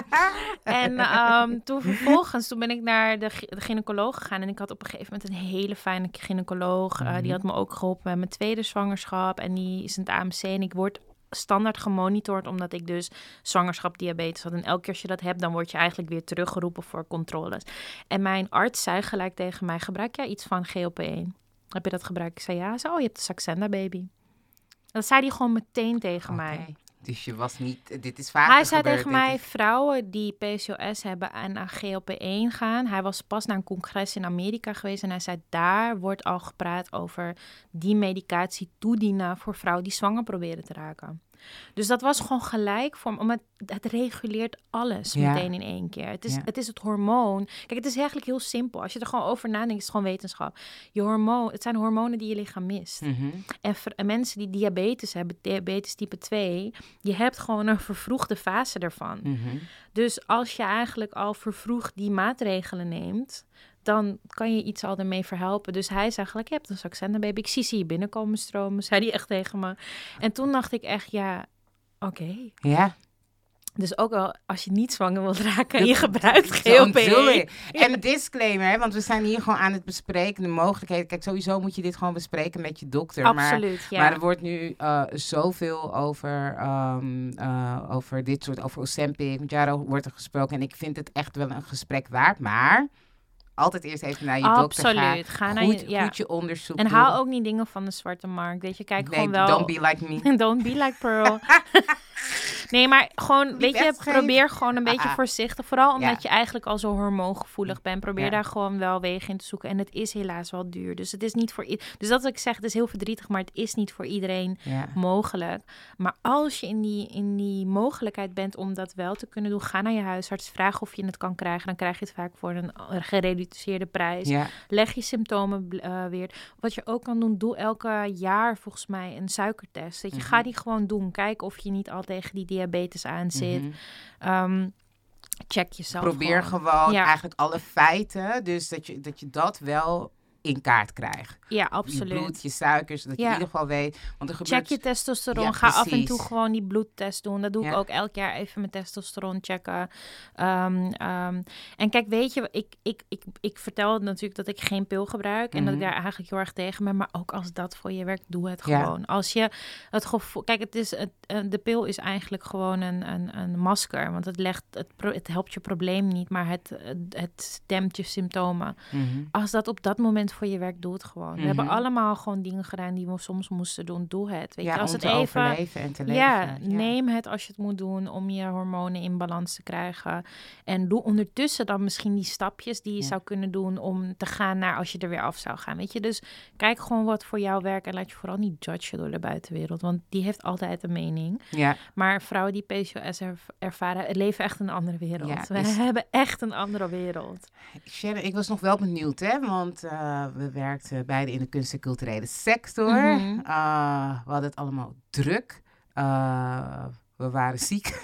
En um, toen vervolgens, toen ben ik naar de, gy- de gynaecoloog gegaan. En ik had op een gegeven moment een hele fijne gynaecoloog. Uh, Mhm. Die had me ook geholpen met mijn tweede zwangerschap. En die is in het A M C. En ik word standaard gemonitord, omdat ik dus zwangerschap diabetes had. En elke keer als je dat hebt, dan word je eigenlijk weer teruggeroepen voor controles. En mijn arts zei gelijk tegen mij, gebruik jij iets van G L P één? Heb je dat gebruikt? Ik zei ja. Hij zei, oh, je hebt de Saxenda baby. Dat zei hij gewoon meteen tegen mij. Oké. Dus je was niet, dit is vaak Hij zei gebeurd, tegen dit mij, is- vrouwen die P C O S hebben en naar G L P één gaan. Hij was pas naar een congres in Amerika geweest en hij zei, daar wordt al gepraat over die medicatie toedienen voor vrouwen die zwanger proberen te raken. Dus dat was gewoon gelijk voor me, omdat het reguleert alles Ja. meteen in één keer. Het is, Ja. het is het hormoon. Kijk, het is eigenlijk heel simpel. Als je er gewoon over nadenkt, is het gewoon wetenschap. Je hormoon, het zijn hormonen die je lichaam mist. Mhm. En, ver- en mensen die diabetes hebben, diabetes type twee, je hebt gewoon een vervroegde fase ervan. Mhm. Dus als je eigenlijk al vervroegd die maatregelen neemt, dan kan je iets al ermee verhelpen. Dus hij zei gelijk, je hebt een Saxenda baby. Ik zie ze hier binnenkomen stromen, zei hij echt tegen me. En toen dacht ik echt, ja, oké. Ja. Dus ook al als je niet zwanger wilt raken en je Dat- gebruikt G Zo L P bedoel één. ik. En een disclaimer, hè, want we zijn hier gewoon aan het bespreken, de mogelijkheden. Kijk, sowieso moet je dit gewoon bespreken met je dokter. Maar, Absoluut, ja. maar er wordt nu uh, zoveel over, um, uh, over dit soort, over Ozempic, met Jaro wordt er gesproken. En ik vind het echt wel een gesprek waard, maar altijd eerst even naar je dokter gaan. Absoluut. Ga naar Goed, je, ja. goed je onderzoek En doen. haal ook niet dingen van de zwarte markt. Weet je, kijk nee, gewoon wel... don't be like me. Don't be like Pearl. Nee, maar gewoon, weet je, weggeven. probeer gewoon een beetje Ah, voorzichtig. Vooral omdat ja. je eigenlijk al zo hormoongevoelig bent. Probeer Ja. daar gewoon wel wegen in te zoeken. En het is helaas wel duur. Dus het is niet voor... i- Dus dat wat ik zeg, het is heel verdrietig, maar het is niet voor iedereen Ja. mogelijk. Maar als je in die, in die mogelijkheid bent om dat wel te kunnen doen, ga naar je huisarts, vraag of je het kan krijgen. Dan krijg je het vaak voor een gereduceerde prijs. Ja. Leg je symptomen uh, weer. Wat je ook kan doen, doe elke jaar volgens mij een suikertest. Dat je Mhm. ga die gewoon doen. Kijk of je niet al tegen die diabetes aan zit. Mhm. Um, check jezelf. Probeer gewoon, gewoon Ja. eigenlijk alle feiten, dus dat je dat, je dat wel in kaart krijgt. Ja, Je absoluut. bloed, je suikers, dat je Ja. in ieder geval weet. Want er Check gebeurt... je testosteron. Ja, Ga af en precies. toe gewoon die bloedtest doen. Dat doe ik Ja. ook elk jaar even mijn testosteron checken. Um, um, en kijk, weet je, ik, ik, ik, ik vertel natuurlijk dat ik geen pil gebruik. En dat ik Mhm. daar eigenlijk heel erg tegen ben. Maar ook als dat voor je werkt, doe het Ja. gewoon. Als je het gevoel... Kijk, het is, het, eh, de pil is eigenlijk gewoon een, een, een masker. Want het, legt, het, pro- het helpt je probleem niet. Maar het, het, het stemt je symptomen. Mhm. Als dat op dat moment voor je werkt, doe het gewoon. We Mhm. hebben allemaal gewoon dingen gedaan die we soms moesten doen. Doe het. Weet Ja, je, als om het te even. overleven en te leven. Ja, neem het als je het moet doen om je hormonen in balans te krijgen. En doe ondertussen dan misschien die stapjes die je Ja. zou kunnen doen om te gaan naar als je er weer af zou gaan. Weet je, dus kijk gewoon wat voor jou werkt en laat je vooral niet judgen door de buitenwereld, want die heeft altijd een mening. Ja, Maar vrouwen die P C O S erv- ervaren, het leven echt een andere wereld. Ja, We is- hebben echt een andere wereld. Sharon, ik was nog wel benieuwd, hè, want uh, we werkten beide in de kunst- en culturele sector. Mhm. Uh, we hadden het allemaal druk. Uh, we waren ziek.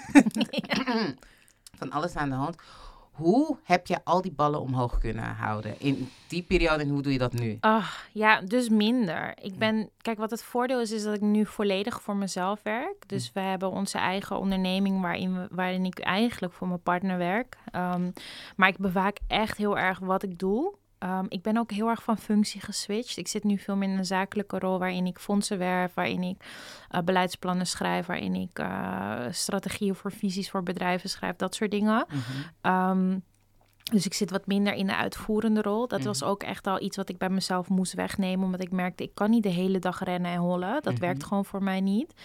Van alles aan de hand. Hoe heb je al die ballen omhoog kunnen houden in die periode en hoe doe je dat nu? Ach, ja, dus minder. Ik ben, kijk, wat het voordeel is, is dat ik nu volledig voor mezelf werk. Dus we hebben onze eigen onderneming waarin, we, waarin ik eigenlijk voor mijn partner werk. Um, maar ik bewaak echt heel erg wat ik doe. Um, ik ben ook heel erg van functie geswitcht. Ik zit nu veel meer in een zakelijke rol waarin ik fondsen werf, waarin ik uh, beleidsplannen schrijf, waarin ik uh, strategieën voor visies voor bedrijven schrijf, dat soort dingen. Mm-hmm. Um, dus ik zit wat minder in de uitvoerende rol. Dat Mhm. was ook echt al iets wat ik bij mezelf moest wegnemen, omdat ik merkte, ik kan niet de hele dag rennen en hollen. Dat Mhm. werkt gewoon voor mij niet.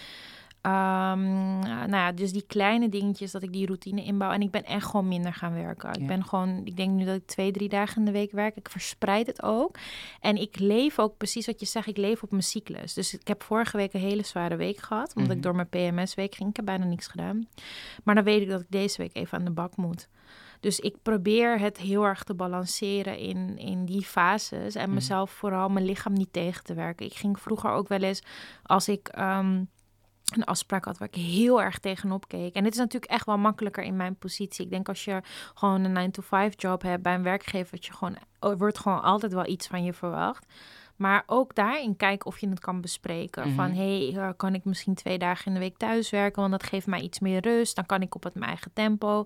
Um, nou ja, dus die kleine dingetjes, dat ik die routine inbouw. En ik ben echt gewoon minder gaan werken. Ik Ja. ben gewoon, ik denk nu dat ik twee, drie dagen in de week werk. Ik verspreid het ook. En ik leef ook precies wat je zegt, ik leef op mijn cyclus. Dus ik heb vorige week een hele zware week gehad, omdat Mhm. ik door mijn P M S-week ging. Ik heb bijna niks gedaan. Maar dan weet ik dat ik deze week even aan de bak moet. Dus ik probeer het heel erg te balanceren in, in die fases. En Mhm. mezelf vooral mijn lichaam niet tegen te werken. Ik ging vroeger ook wel eens, als ik um, een afspraak had waar ik heel erg tegenop keek. En dit is natuurlijk echt wel makkelijker in mijn positie. Ik denk als je gewoon een nine to five job hebt bij een werkgever, dat je gewoon, er wordt gewoon altijd wel iets van je verwacht. Maar ook daarin kijken of je het kan bespreken. Mhm. Van, hé, hey, kan ik misschien twee dagen in de week thuiswerken? Want dat geeft mij iets meer rust. Dan kan ik op het mijn eigen tempo.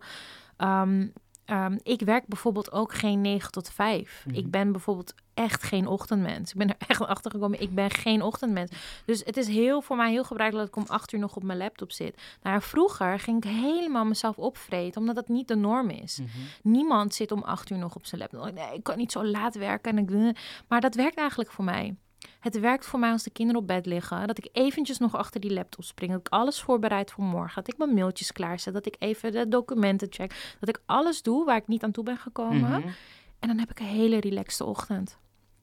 Um, um, ik werk bijvoorbeeld ook geen negen tot vijf. Mhm. Ik ben bijvoorbeeld echt geen ochtendmens. Ik ben er echt achter gekomen. Ik ben geen ochtendmens. Dus het is heel voor mij heel gebruikelijk dat ik om acht uur nog op mijn laptop zit. Nou, vroeger ging ik helemaal mezelf opvreten, omdat dat niet de norm is. Mhm. Niemand zit om acht uur nog op zijn laptop. Nee, ik kan niet zo laat werken. En ik... Maar dat werkt eigenlijk voor mij. Het werkt voor mij als de kinderen op bed liggen. Dat ik eventjes nog achter die laptop spring. Dat ik alles voorbereid voor morgen. Dat ik mijn mailtjes klaarzet. Dat ik even de documenten check. Dat ik alles doe waar ik niet aan toe ben gekomen. Mhm. En dan heb ik een hele relaxte ochtend.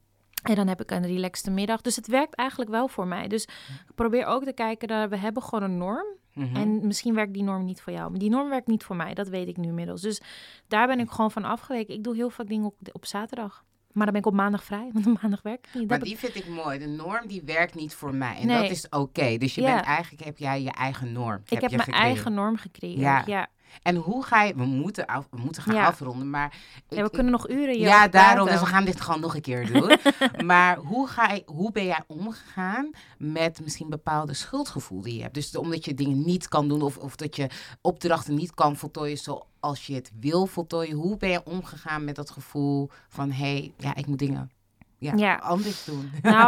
En dan heb ik een relaxte middag. Dus het werkt eigenlijk wel voor mij. Dus ik probeer ook te kijken dat we hebben gewoon een norm. Mhm. En misschien werkt die norm niet voor jou. Maar die norm werkt niet voor mij. Dat weet ik nu inmiddels. Dus daar ben ik gewoon van afgeweken. Ik doe heel vaak dingen op, op zaterdag. Maar dan ben ik op maandag vrij. Want op maandag werk ik niet. Dat Maar heb die vind ik mooi. De norm die werkt niet voor mij. En Nee. dat is oké. Dus je Ja. bent eigenlijk heb jij je eigen norm. ik heb je mijn gecreëerd. eigen norm gecreëerd. Ja. Ja. En hoe ga je... We moeten, af, we moeten gaan Ja. afronden, maar... ik- Ja, we kunnen nog uren hier Ja, over daarom. praten. Dus we gaan dit gewoon nog een keer doen. Maar hoe, ga je, hoe ben jij omgegaan met misschien bepaalde schuldgevoel die je hebt? Dus omdat je dingen niet kan doen of, of dat je opdrachten niet kan voltooien zoals je het wil voltooien. Hoe ben je omgegaan met dat gevoel van, hé, hey, ja, ik moet dingen ja, Ja. anders doen? Nou,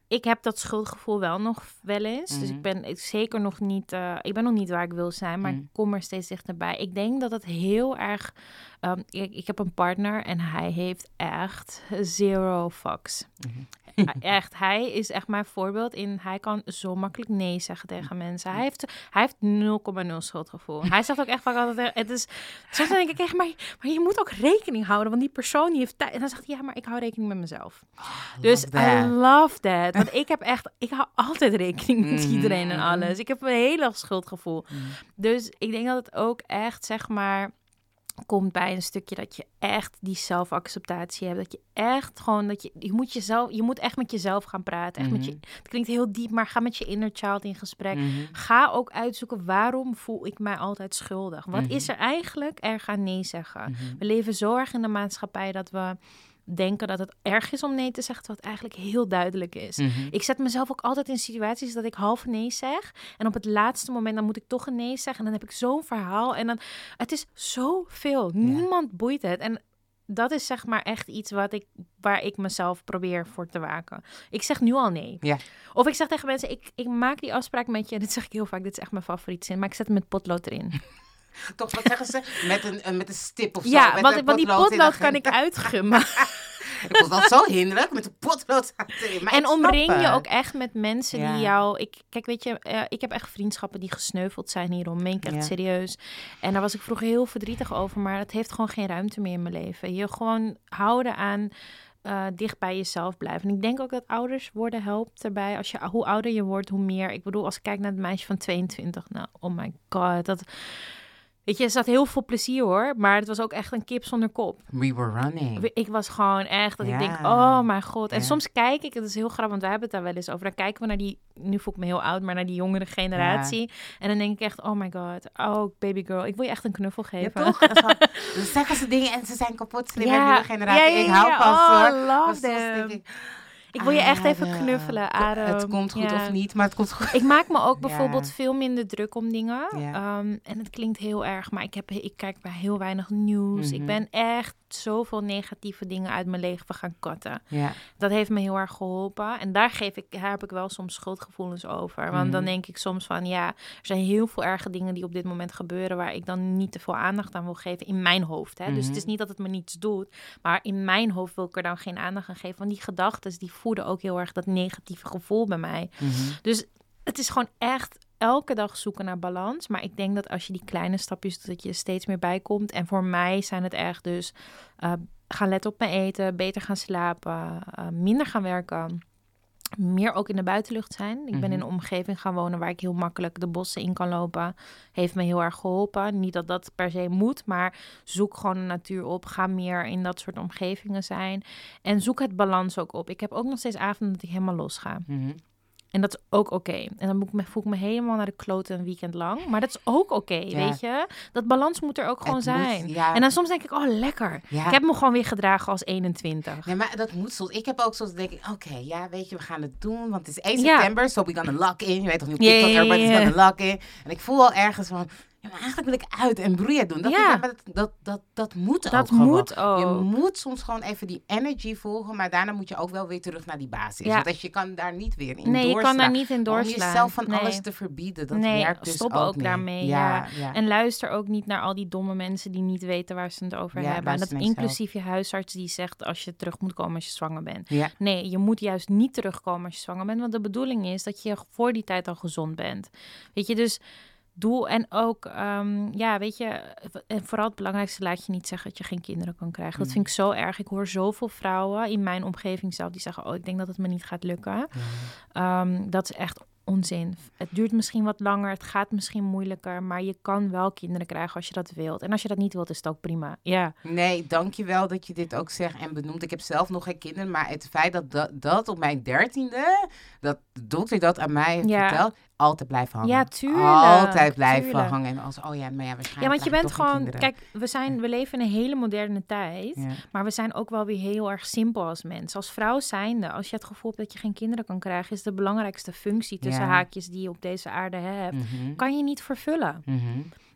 ik heb dat schuldgevoel wel nog wel eens. Mm-hmm. Dus ik ben zeker nog niet... Uh, ik ben nog niet waar ik wil zijn, maar mm. ik kom er steeds dichterbij. Ik denk dat het heel erg... Um, ik, ik heb een partner en hij heeft echt zero fucks. Mm-hmm. Echt, hij is echt mijn voorbeeld in... Hij kan zo makkelijk nee zeggen tegen mensen. Hij heeft, hij heeft nul komma nul schuldgevoel. Hij zegt ook echt vaak altijd... Het is, soms denk ik echt, maar, maar je moet ook rekening houden. Want die persoon die heeft tijd... En dan zegt hij, ja, maar ik hou rekening met mezelf. Oh, dus I love that. Want ik heb echt... Ik hou altijd rekening met iedereen en alles. Ik heb een heel schuldgevoel. Mm. Dus ik denk dat het ook echt, zeg maar... komt bij een stukje dat je echt die zelfacceptatie hebt. Dat je echt gewoon, dat je, je moet jezelf, je moet echt met jezelf gaan praten. Echt mm-hmm. met je, het klinkt heel diep, maar ga met je inner child in gesprek. Mm-hmm. Ga ook uitzoeken, waarom voel ik mij altijd schuldig? Wat mm-hmm. is er eigenlijk erg aan nee zeggen? Mm-hmm. We leven zo erg in de maatschappij dat we denken dat het erg is om nee te zeggen, terwijl het eigenlijk heel duidelijk is. Mm-hmm. Ik zet mezelf ook altijd in situaties dat ik half nee zeg. En op het laatste moment, dan moet ik toch een nee zeggen. En dan heb ik zo'n verhaal. En dan, het is zoveel. Ja. Niemand boeit het. En dat is zeg maar echt iets wat ik, waar ik mezelf probeer voor te waken. Ik zeg nu al nee. Ja. Of ik zeg tegen mensen, ik, ik maak die afspraak met je. Dit zeg ik heel vaak, dit is echt mijn favoriete zin. Maar ik zet hem met potlood erin. Toch, wat zeggen ze? Met een, uh, met een stip of zo. Ja, met want, een want die potlood potlood kan ik uitgummen. Ik vond dat zo hinderlijk, met een potlood. Maar en omring je ook echt met mensen ja. die jou... Ik, kijk, weet je, uh, ik heb echt vriendschappen die gesneuveld zijn hierom. Meen ik echt ja. serieus. En daar was ik vroeger heel verdrietig over. Maar het heeft gewoon geen ruimte meer in mijn leven. Je gewoon houden aan... Uh, dicht bij jezelf blijven. En ik denk ook dat ouders worden helpt erbij. Als je, hoe ouder je wordt, hoe meer... Ik bedoel, als ik kijk naar het meisje van tweeëntwintig... Nou, oh my god, dat... Weet je, er zat heel veel plezier hoor, maar het was ook echt een kip zonder kop. We were running. Ik was gewoon echt, dat ja. ik denk, oh mijn god. En ja. soms kijk ik, het is heel grappig, want wij hebben het daar wel eens over. Dan kijken we naar die, nu voel ik me heel oud, maar naar die jongere generatie. Ja. En dan denk ik echt, oh my god, oh baby girl, ik wil je echt een knuffel geven. Ja, toch? Dan zeggen ze dingen en ze zijn kapot slim ja. met nieuwe generatie. Ja, ja, ja. Ik hou van oh, ze. Love them. Ik wil je echt even knuffelen, Adem. Het komt goed ja. of niet, maar het komt goed. Ik maak me ook bijvoorbeeld ja. veel minder druk om dingen. Ja. Um, en het klinkt heel erg, maar ik, heb, ik kijk bij heel weinig nieuws. Mm-hmm. Ik ben echt zoveel negatieve dingen uit mijn leven gaan cutten. Ja. Dat heeft me heel erg geholpen. En daar, geef ik, daar heb ik wel soms schuldgevoelens over. Want mm-hmm. dan denk ik soms van, ja, er zijn heel veel erge dingen die op dit moment gebeuren waar ik dan niet te veel aandacht aan wil geven in mijn hoofd. Hè? Mm-hmm. Dus het is niet dat het me niets doet, maar in mijn hoofd wil ik er dan geen aandacht aan geven. Want die gedachten, die voeden ook heel erg dat negatieve gevoel bij mij. Mm-hmm. Dus het is gewoon echt elke dag zoeken naar balans. Maar ik denk dat als je die kleine stapjes doet, dat je er steeds meer bij komt. En voor mij zijn het echt dus uh, gaan letten op mijn eten, beter gaan slapen, uh, minder gaan werken. Meer ook in de buitenlucht zijn. Ik mm-hmm. ben in een omgeving gaan wonen waar ik heel makkelijk de bossen in kan lopen. Heeft me heel erg geholpen. Niet dat dat per se moet, maar zoek gewoon de natuur op. Ga meer in dat soort omgevingen zijn. En zoek het balans ook op. Ik heb ook nog steeds avonden dat ik helemaal los ga. Mm-hmm. En dat is ook oké. Okay. En dan moet ik me, voel ik me helemaal naar de kloten een weekend lang. Maar dat is ook oké, okay, ja. weet je. Dat balans moet er ook gewoon het zijn. Moet, ja. En dan soms denk ik, oh lekker. Ja. Ik heb me gewoon weer gedragen als eenentwintig. Ja, maar dat moet soms. Ik heb ook soms denk ik, oké, okay, ja, weet je, we gaan het doen. Want het is één september, so we gonna lock in. Je weet toch niet op TikTok, yeah, everybody's yeah, yeah. gonna lock in. En ik voel al ergens van... Ja, maar eigenlijk wil ik uit en broeien doen. Dat, ja. dat, dat, dat, dat moet dat ook gewoon. Moet ook. Je moet soms gewoon even die energy volgen. Maar daarna moet je ook wel weer terug naar die basis. Ja. Want je kan daar niet weer in nee, doorslaan. Nee, je kan daar niet in doorslaan. Om jezelf van nee. alles te verbieden. Dat nee, werkt dus stop ook, ook niet. daarmee. Ja, ja. Ja. En luister ook niet naar al die domme mensen die niet weten waar ze het over ja, hebben. En dat inclusief je huisarts die zegt als je terug moet komen als je zwanger bent. Ja. Nee, je moet juist niet terugkomen als je zwanger bent. Want de bedoeling is dat je voor die tijd al gezond bent. Weet je, dus... Doel en ook, um, ja, weet je, en vooral het belangrijkste, laat je niet zeggen dat je geen kinderen kan krijgen. Dat vind ik zo erg. Ik hoor zoveel vrouwen in mijn omgeving zelf die zeggen, oh, ik denk dat het me niet gaat lukken. Ja. Um, dat is echt onzin. Het duurt misschien wat langer, het gaat misschien moeilijker, maar je kan wel kinderen krijgen als je dat wilt. En als je dat niet wilt, is het ook prima. Ja. Nee, dankjewel dat je dit ook zegt en benoemt. Ik heb zelf nog geen kinderen, maar het feit dat dat, dat op mijn dertiende, dat de dokter dat aan mij heeft ja. verteld, altijd blijven hangen. Ja, tuurlijk. Altijd blijven tuurlijk. hangen. En als, oh ja, maar ja, waarschijnlijk. Ja, want je bent gewoon, kinderen. kijk, we zijn, we leven in een hele moderne tijd, ja. maar we zijn ook wel weer heel erg simpel als mens. Als vrouw zijnde, als je het gevoel hebt dat je geen kinderen kan krijgen, is de belangrijkste functie tussen ja. haakjes die je op deze aarde hebt, mm-hmm. kan je niet vervullen. Mm-hmm.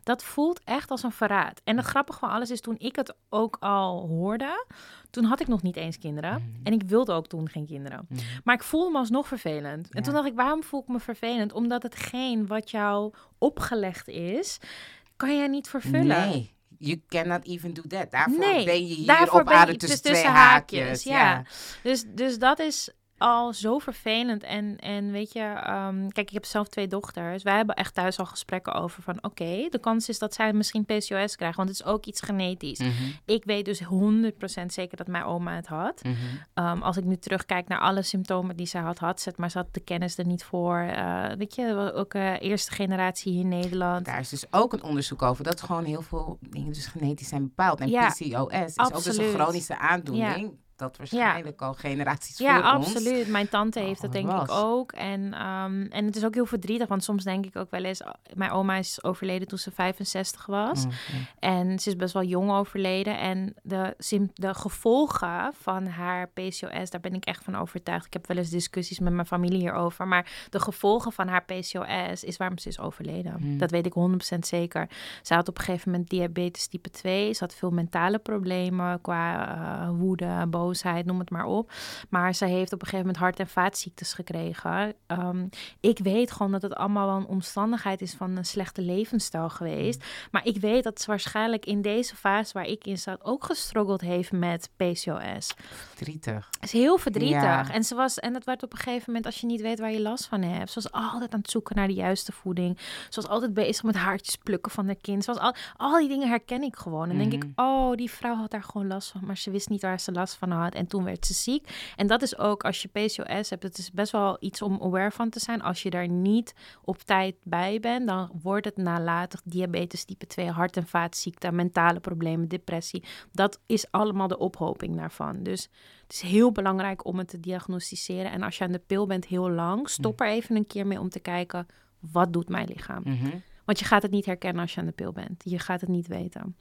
dat voelt echt als een verraad. En het grappige van alles is, toen ik het ook al hoorde, toen had ik nog niet eens kinderen. Mm. En ik wilde ook toen geen kinderen. Mm. Maar ik voelde me alsnog vervelend. En Ja. toen dacht ik, waarom voel ik me vervelend? Omdat hetgeen wat jou opgelegd is, kan jij niet vervullen. Nee, you cannot even do that. Daarvoor Nee, ben je hier daarvoor op ben je- aarde het is tussen, tussen twee haakjes. haakjes, ja. Dus, dus dat is al zo vervelend. En, en weet je, um, kijk, ik heb zelf twee dochters. Wij hebben echt thuis al gesprekken over van, oké, okay, de kans is dat zij misschien P C O S krijgen, want het is ook iets genetisch. Mm-hmm. Ik weet dus honderd procent zeker dat mijn oma het had. Mm-hmm. Um, als ik nu terugkijk naar alle symptomen die zij had, had ze het, maar ze had de kennis er niet voor. Uh, weet je, ook uh, eerste generatie hier in Nederland. Daar is dus ook een onderzoek over dat gewoon heel veel dingen dus genetisch zijn bepaald. En Ja, P C O S is ook dus een absoluut. chronische aandoening. Ja. Dat waarschijnlijk al generaties Ja, voor ons. absoluut. Mijn tante heeft al dat denk was. ik ook. En, um, en het is ook heel verdrietig, want soms denk ik ook wel eens, mijn oma is overleden toen ze vijfenzestig was. Mm, ja. En ze is best wel jong overleden. En de, sim- de gevolgen van haar P C O S, daar ben ik echt van overtuigd. Ik heb wel eens discussies met mijn familie hierover. Maar de gevolgen van haar P C O S is waarom ze is overleden. Mm. Dat weet ik honderd procent zeker. Ze had op een gegeven moment diabetes type twee. Ze had veel mentale problemen qua uh, woede, boosheid, noem het maar op. Maar ze heeft op een gegeven moment hart- en vaatziektes gekregen. Um, ik weet gewoon dat het allemaal wel een omstandigheid is van een slechte levensstijl geweest. Mm. Maar ik weet dat ze waarschijnlijk in deze fase waar ik in zat ook gestruggeld heeft met P C O S. Verdrietig. Het is heel verdrietig. Ja. En ze was, en het werd op een gegeven moment, als je niet weet waar je last van hebt. Ze was altijd aan het zoeken naar de juiste voeding. Ze was altijd bezig met haartjes plukken van haar kind. Ze was al, al die dingen herken ik gewoon. En Mm-hmm. denk ik, oh, die vrouw had daar gewoon last van. Maar ze wist niet waar ze last van had. En toen werd ze ziek. En dat is ook, als je P C O S hebt, het is best wel iets om aware van te zijn. Als je daar niet op tijd bij bent, dan wordt het nalatig diabetes type twee, hart- en vaatziekte, mentale problemen, depressie. Dat is allemaal de ophoping daarvan. Dus het is heel belangrijk om het te diagnosticeren. En als je aan de pil bent heel lang, stop er even een keer mee om te kijken, wat doet mijn lichaam? Mm-hmm. Want je gaat het niet herkennen als je aan de pil bent. Je gaat het niet weten.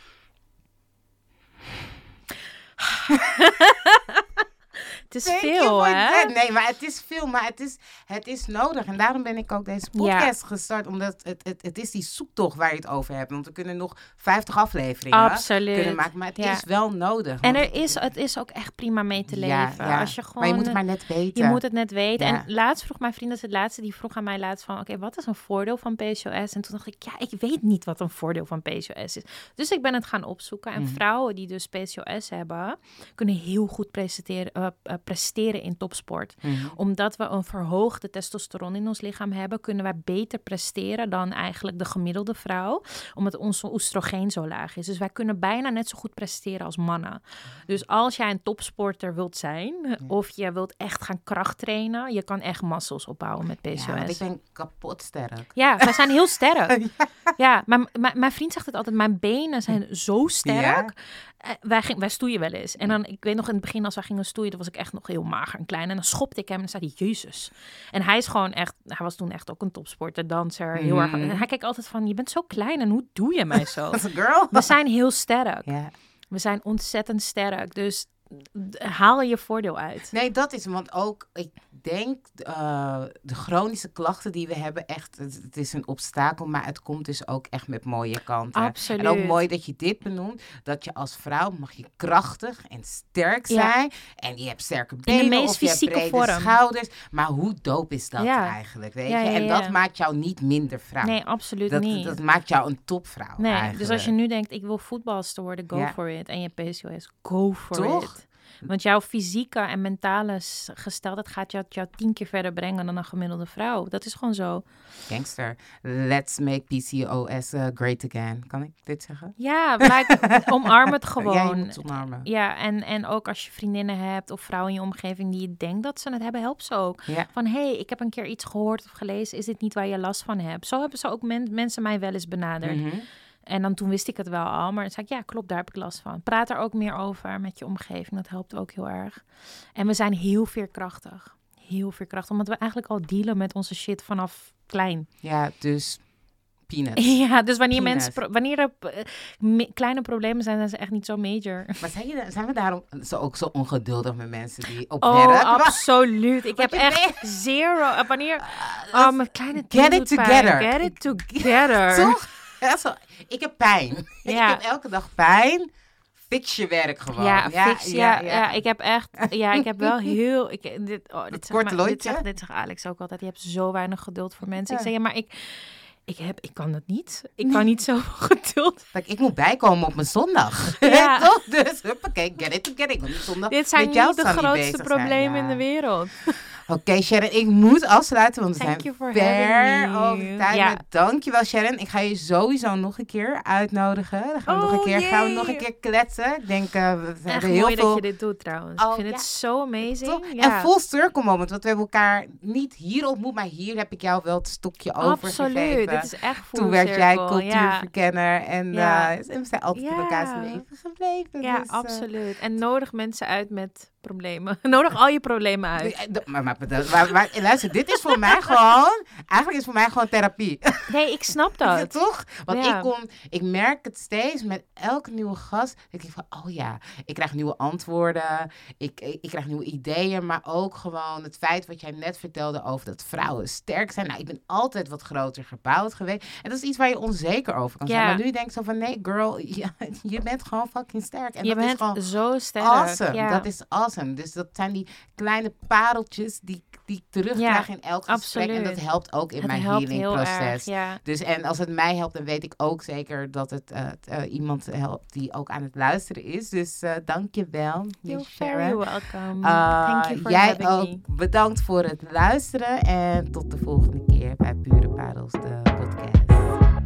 Het is Thank you veel, for hè? that. Nee, maar het is veel, maar het is, het is nodig. En daarom ben ik ook deze podcast gestart. Omdat het, het, het is die zoektocht waar je het over hebt. Want we kunnen nog vijftig afleveringen Absoluut. kunnen maken. Maar het Ja. is wel nodig. En want- er is, het is ook echt prima mee te Ja, leven. ja. Als je gewoon, maar je moet het maar net weten. Je moet het net weten. Ja. En laatst vroeg mijn vriend, dat is het laatste, die vroeg aan mij laatst van, oké, okay, wat is een voordeel van P C O S? En toen dacht ik, ja, ik weet niet wat een voordeel van P C O S is. Dus ik ben het gaan opzoeken. En Mm. vrouwen die dus P C O S hebben, kunnen heel goed presteren, uh, uh, presteren in topsport. Mm-hmm. Omdat we een verhoogde testosteron in ons lichaam hebben, kunnen wij beter presteren dan eigenlijk de gemiddelde vrouw. Omdat onze oestrogeen zo laag is. Dus wij kunnen bijna net zo goed presteren als mannen. Dus als jij een topsporter wilt zijn, Ja. of je wilt echt gaan krachttrainen, je kan echt muscles opbouwen met P C O S. Ja, want ik ben kapot sterk. Ja, wij zijn heel sterk. Ja. Ja, maar m- mijn vriend zegt het altijd, mijn benen zijn zo sterk. Ja? Uh, wij, ging, wij stoeien wel eens. En dan, ik weet nog in het begin als wij gingen stoeien, dan was ik echt nog heel mager en klein. En dan schopte ik hem en dan zei hij, Jezus. En hij is gewoon echt, hij was toen echt ook een topsporter, danser, heel Mhm. erg. En hij kijkt altijd van, je bent zo klein en hoe doe je mij zo? As a girl. We zijn heel sterk. Ja. We zijn ontzettend sterk. Dus d- haal je voordeel uit. Nee, dat is, want ook, ik denk, uh, de chronische klachten die we hebben, echt, het, het is een obstakel, maar het komt dus ook echt met mooie kanten. Absoluut. En ook mooi dat je dit benoemt, dat je als vrouw mag je krachtig en sterk Ja. zijn. En je hebt sterke de benen meest of je hebt fysieke brede vorm. schouders. Maar hoe dope is dat Ja. eigenlijk, weet Ja, je? ja, En ja. dat maakt jou niet minder vrouw. Nee, absoluut dat, niet. dat maakt jou een topvrouw Nee, eigenlijk. dus als je nu denkt, ik wil voetbalster worden, go Ja. for it. En je P C O S, go for Toch? it. Want jouw fysieke en mentale s- gesteldheid gaat jou, jou tien keer verder brengen dan een gemiddelde vrouw. Dat is gewoon zo. Gangster, let's make P C O S uh, great again. Kan ik dit zeggen? Ja, like, omarm het gewoon. Ja, je moet het omarmen. Ja, en, en ook als je vriendinnen hebt of vrouwen in je omgeving die je denkt dat ze het hebben, help ze ook. Ja. Van, hé, hey, ik heb een keer iets gehoord of gelezen, is dit niet waar je last van hebt? Zo hebben ze ook men- mensen mij wel eens benaderd. Mhm. En dan toen wist ik het wel al, maar dan zei ik, ja, klopt, daar heb ik last van. Praat er ook meer over met je omgeving, dat helpt ook heel erg. En we zijn heel veerkrachtig. Heel veerkrachtig, omdat we eigenlijk al dealen met onze shit vanaf klein. Ja, dus peanuts. Ja, dus wanneer Peanuts. mensen, pro- wanneer er uh, me- kleine problemen zijn, zijn ze echt niet zo major. Maar zijn, je, zijn we daarom zo, ook zo ongeduldig met mensen die op Oh, werk? absoluut. Ik heb je echt zero. uh, Wanneer, Uh, oh, mijn kleine get teen it doet pijn. together. Get it together. Toch? Ja, zo, ik heb pijn. Ja. Ik heb elke dag pijn. Fix je werk gewoon. Ja, ja, fix, ja, ja. ja, ik heb echt, ja, ik heb wel heel, ik, dit, oh, dit, Dat zegt korte maar, dit, lontje? zegt, dit zegt Alex ook altijd, je hebt zo weinig geduld voor mensen. Ja. Ik zeg, ja, maar ik, ik, heb, ik kan dat niet. Ik kan niet zoveel geduld. Kijk, ik moet bijkomen op mijn zondag. Ja. Toch? Dus, huppakee, get it together. Ik wil niet zondag Dit zijn met jou niet de Sunny grootste bezig zijn. problemen Ja. in de wereld. Oké, okay, Sharon, ik moet afsluiten, want we Thank you zijn for ver having me. over tijd. Ja. Maar dankjewel, Sharon. Ik ga je sowieso nog een keer uitnodigen. Dan gaan we, Oh, nog, een keer, gaan we jee. nog een keer kletsen. Ik denk, uh, we Echt hebben mooi heel veel... dat je dit doet trouwens. Oh, ik vind ja. het zo amazing. Toch? Ja. En full circle moment, want we hebben elkaar niet hier ontmoet, maar hier heb ik jou wel het stokje Absoluut, overgegeven. dit is echt full Toen werd jij circle, ja. cultuurverkenner en, Ja. uh, en we zijn altijd in Ja. elkaars leven gebleven. Ja, dus, uh, absoluut. En nodig mensen uit met problemen. Nodig al je problemen uit. Nee, d- Maar, maar, maar, maar luister, dit is voor mij gewoon... Eigenlijk is voor mij gewoon therapie. Nee, ik snap Ja, dat. toch? Want Ja. ik kom... Ik merk het steeds met elke nieuwe gast. Dat ik denk van, oh ja, ik krijg nieuwe antwoorden. Ik, ik, ik krijg nieuwe ideeën. Maar ook gewoon het feit wat jij net vertelde over dat vrouwen sterk zijn. Nou, ik ben altijd wat groter gebouwd geweest. En dat is iets waar je onzeker over kan zijn. Ja. Maar nu denk ik zo van, nee girl, ja, je bent gewoon fucking sterk. En Je dat bent is gewoon zo sterk. awesome. Ja. Dat is awesome. Dus dat zijn die kleine pareltjes die, die ik terugkrijg Ja, in elk gesprek. En absoluut. dat helpt ook in Het mijn helpt heel healingproces. erg, ja. Dus en als het mij helpt, dan weet ik ook zeker dat het uh, t, uh, iemand helpt die ook aan het luisteren is. Dus uh, dank je wel, You're Miss very Sharon. welcome. Uh, Thank you for jij having ook me. bedankt voor het luisteren. En tot de volgende keer bij Pure Parels, de podcast.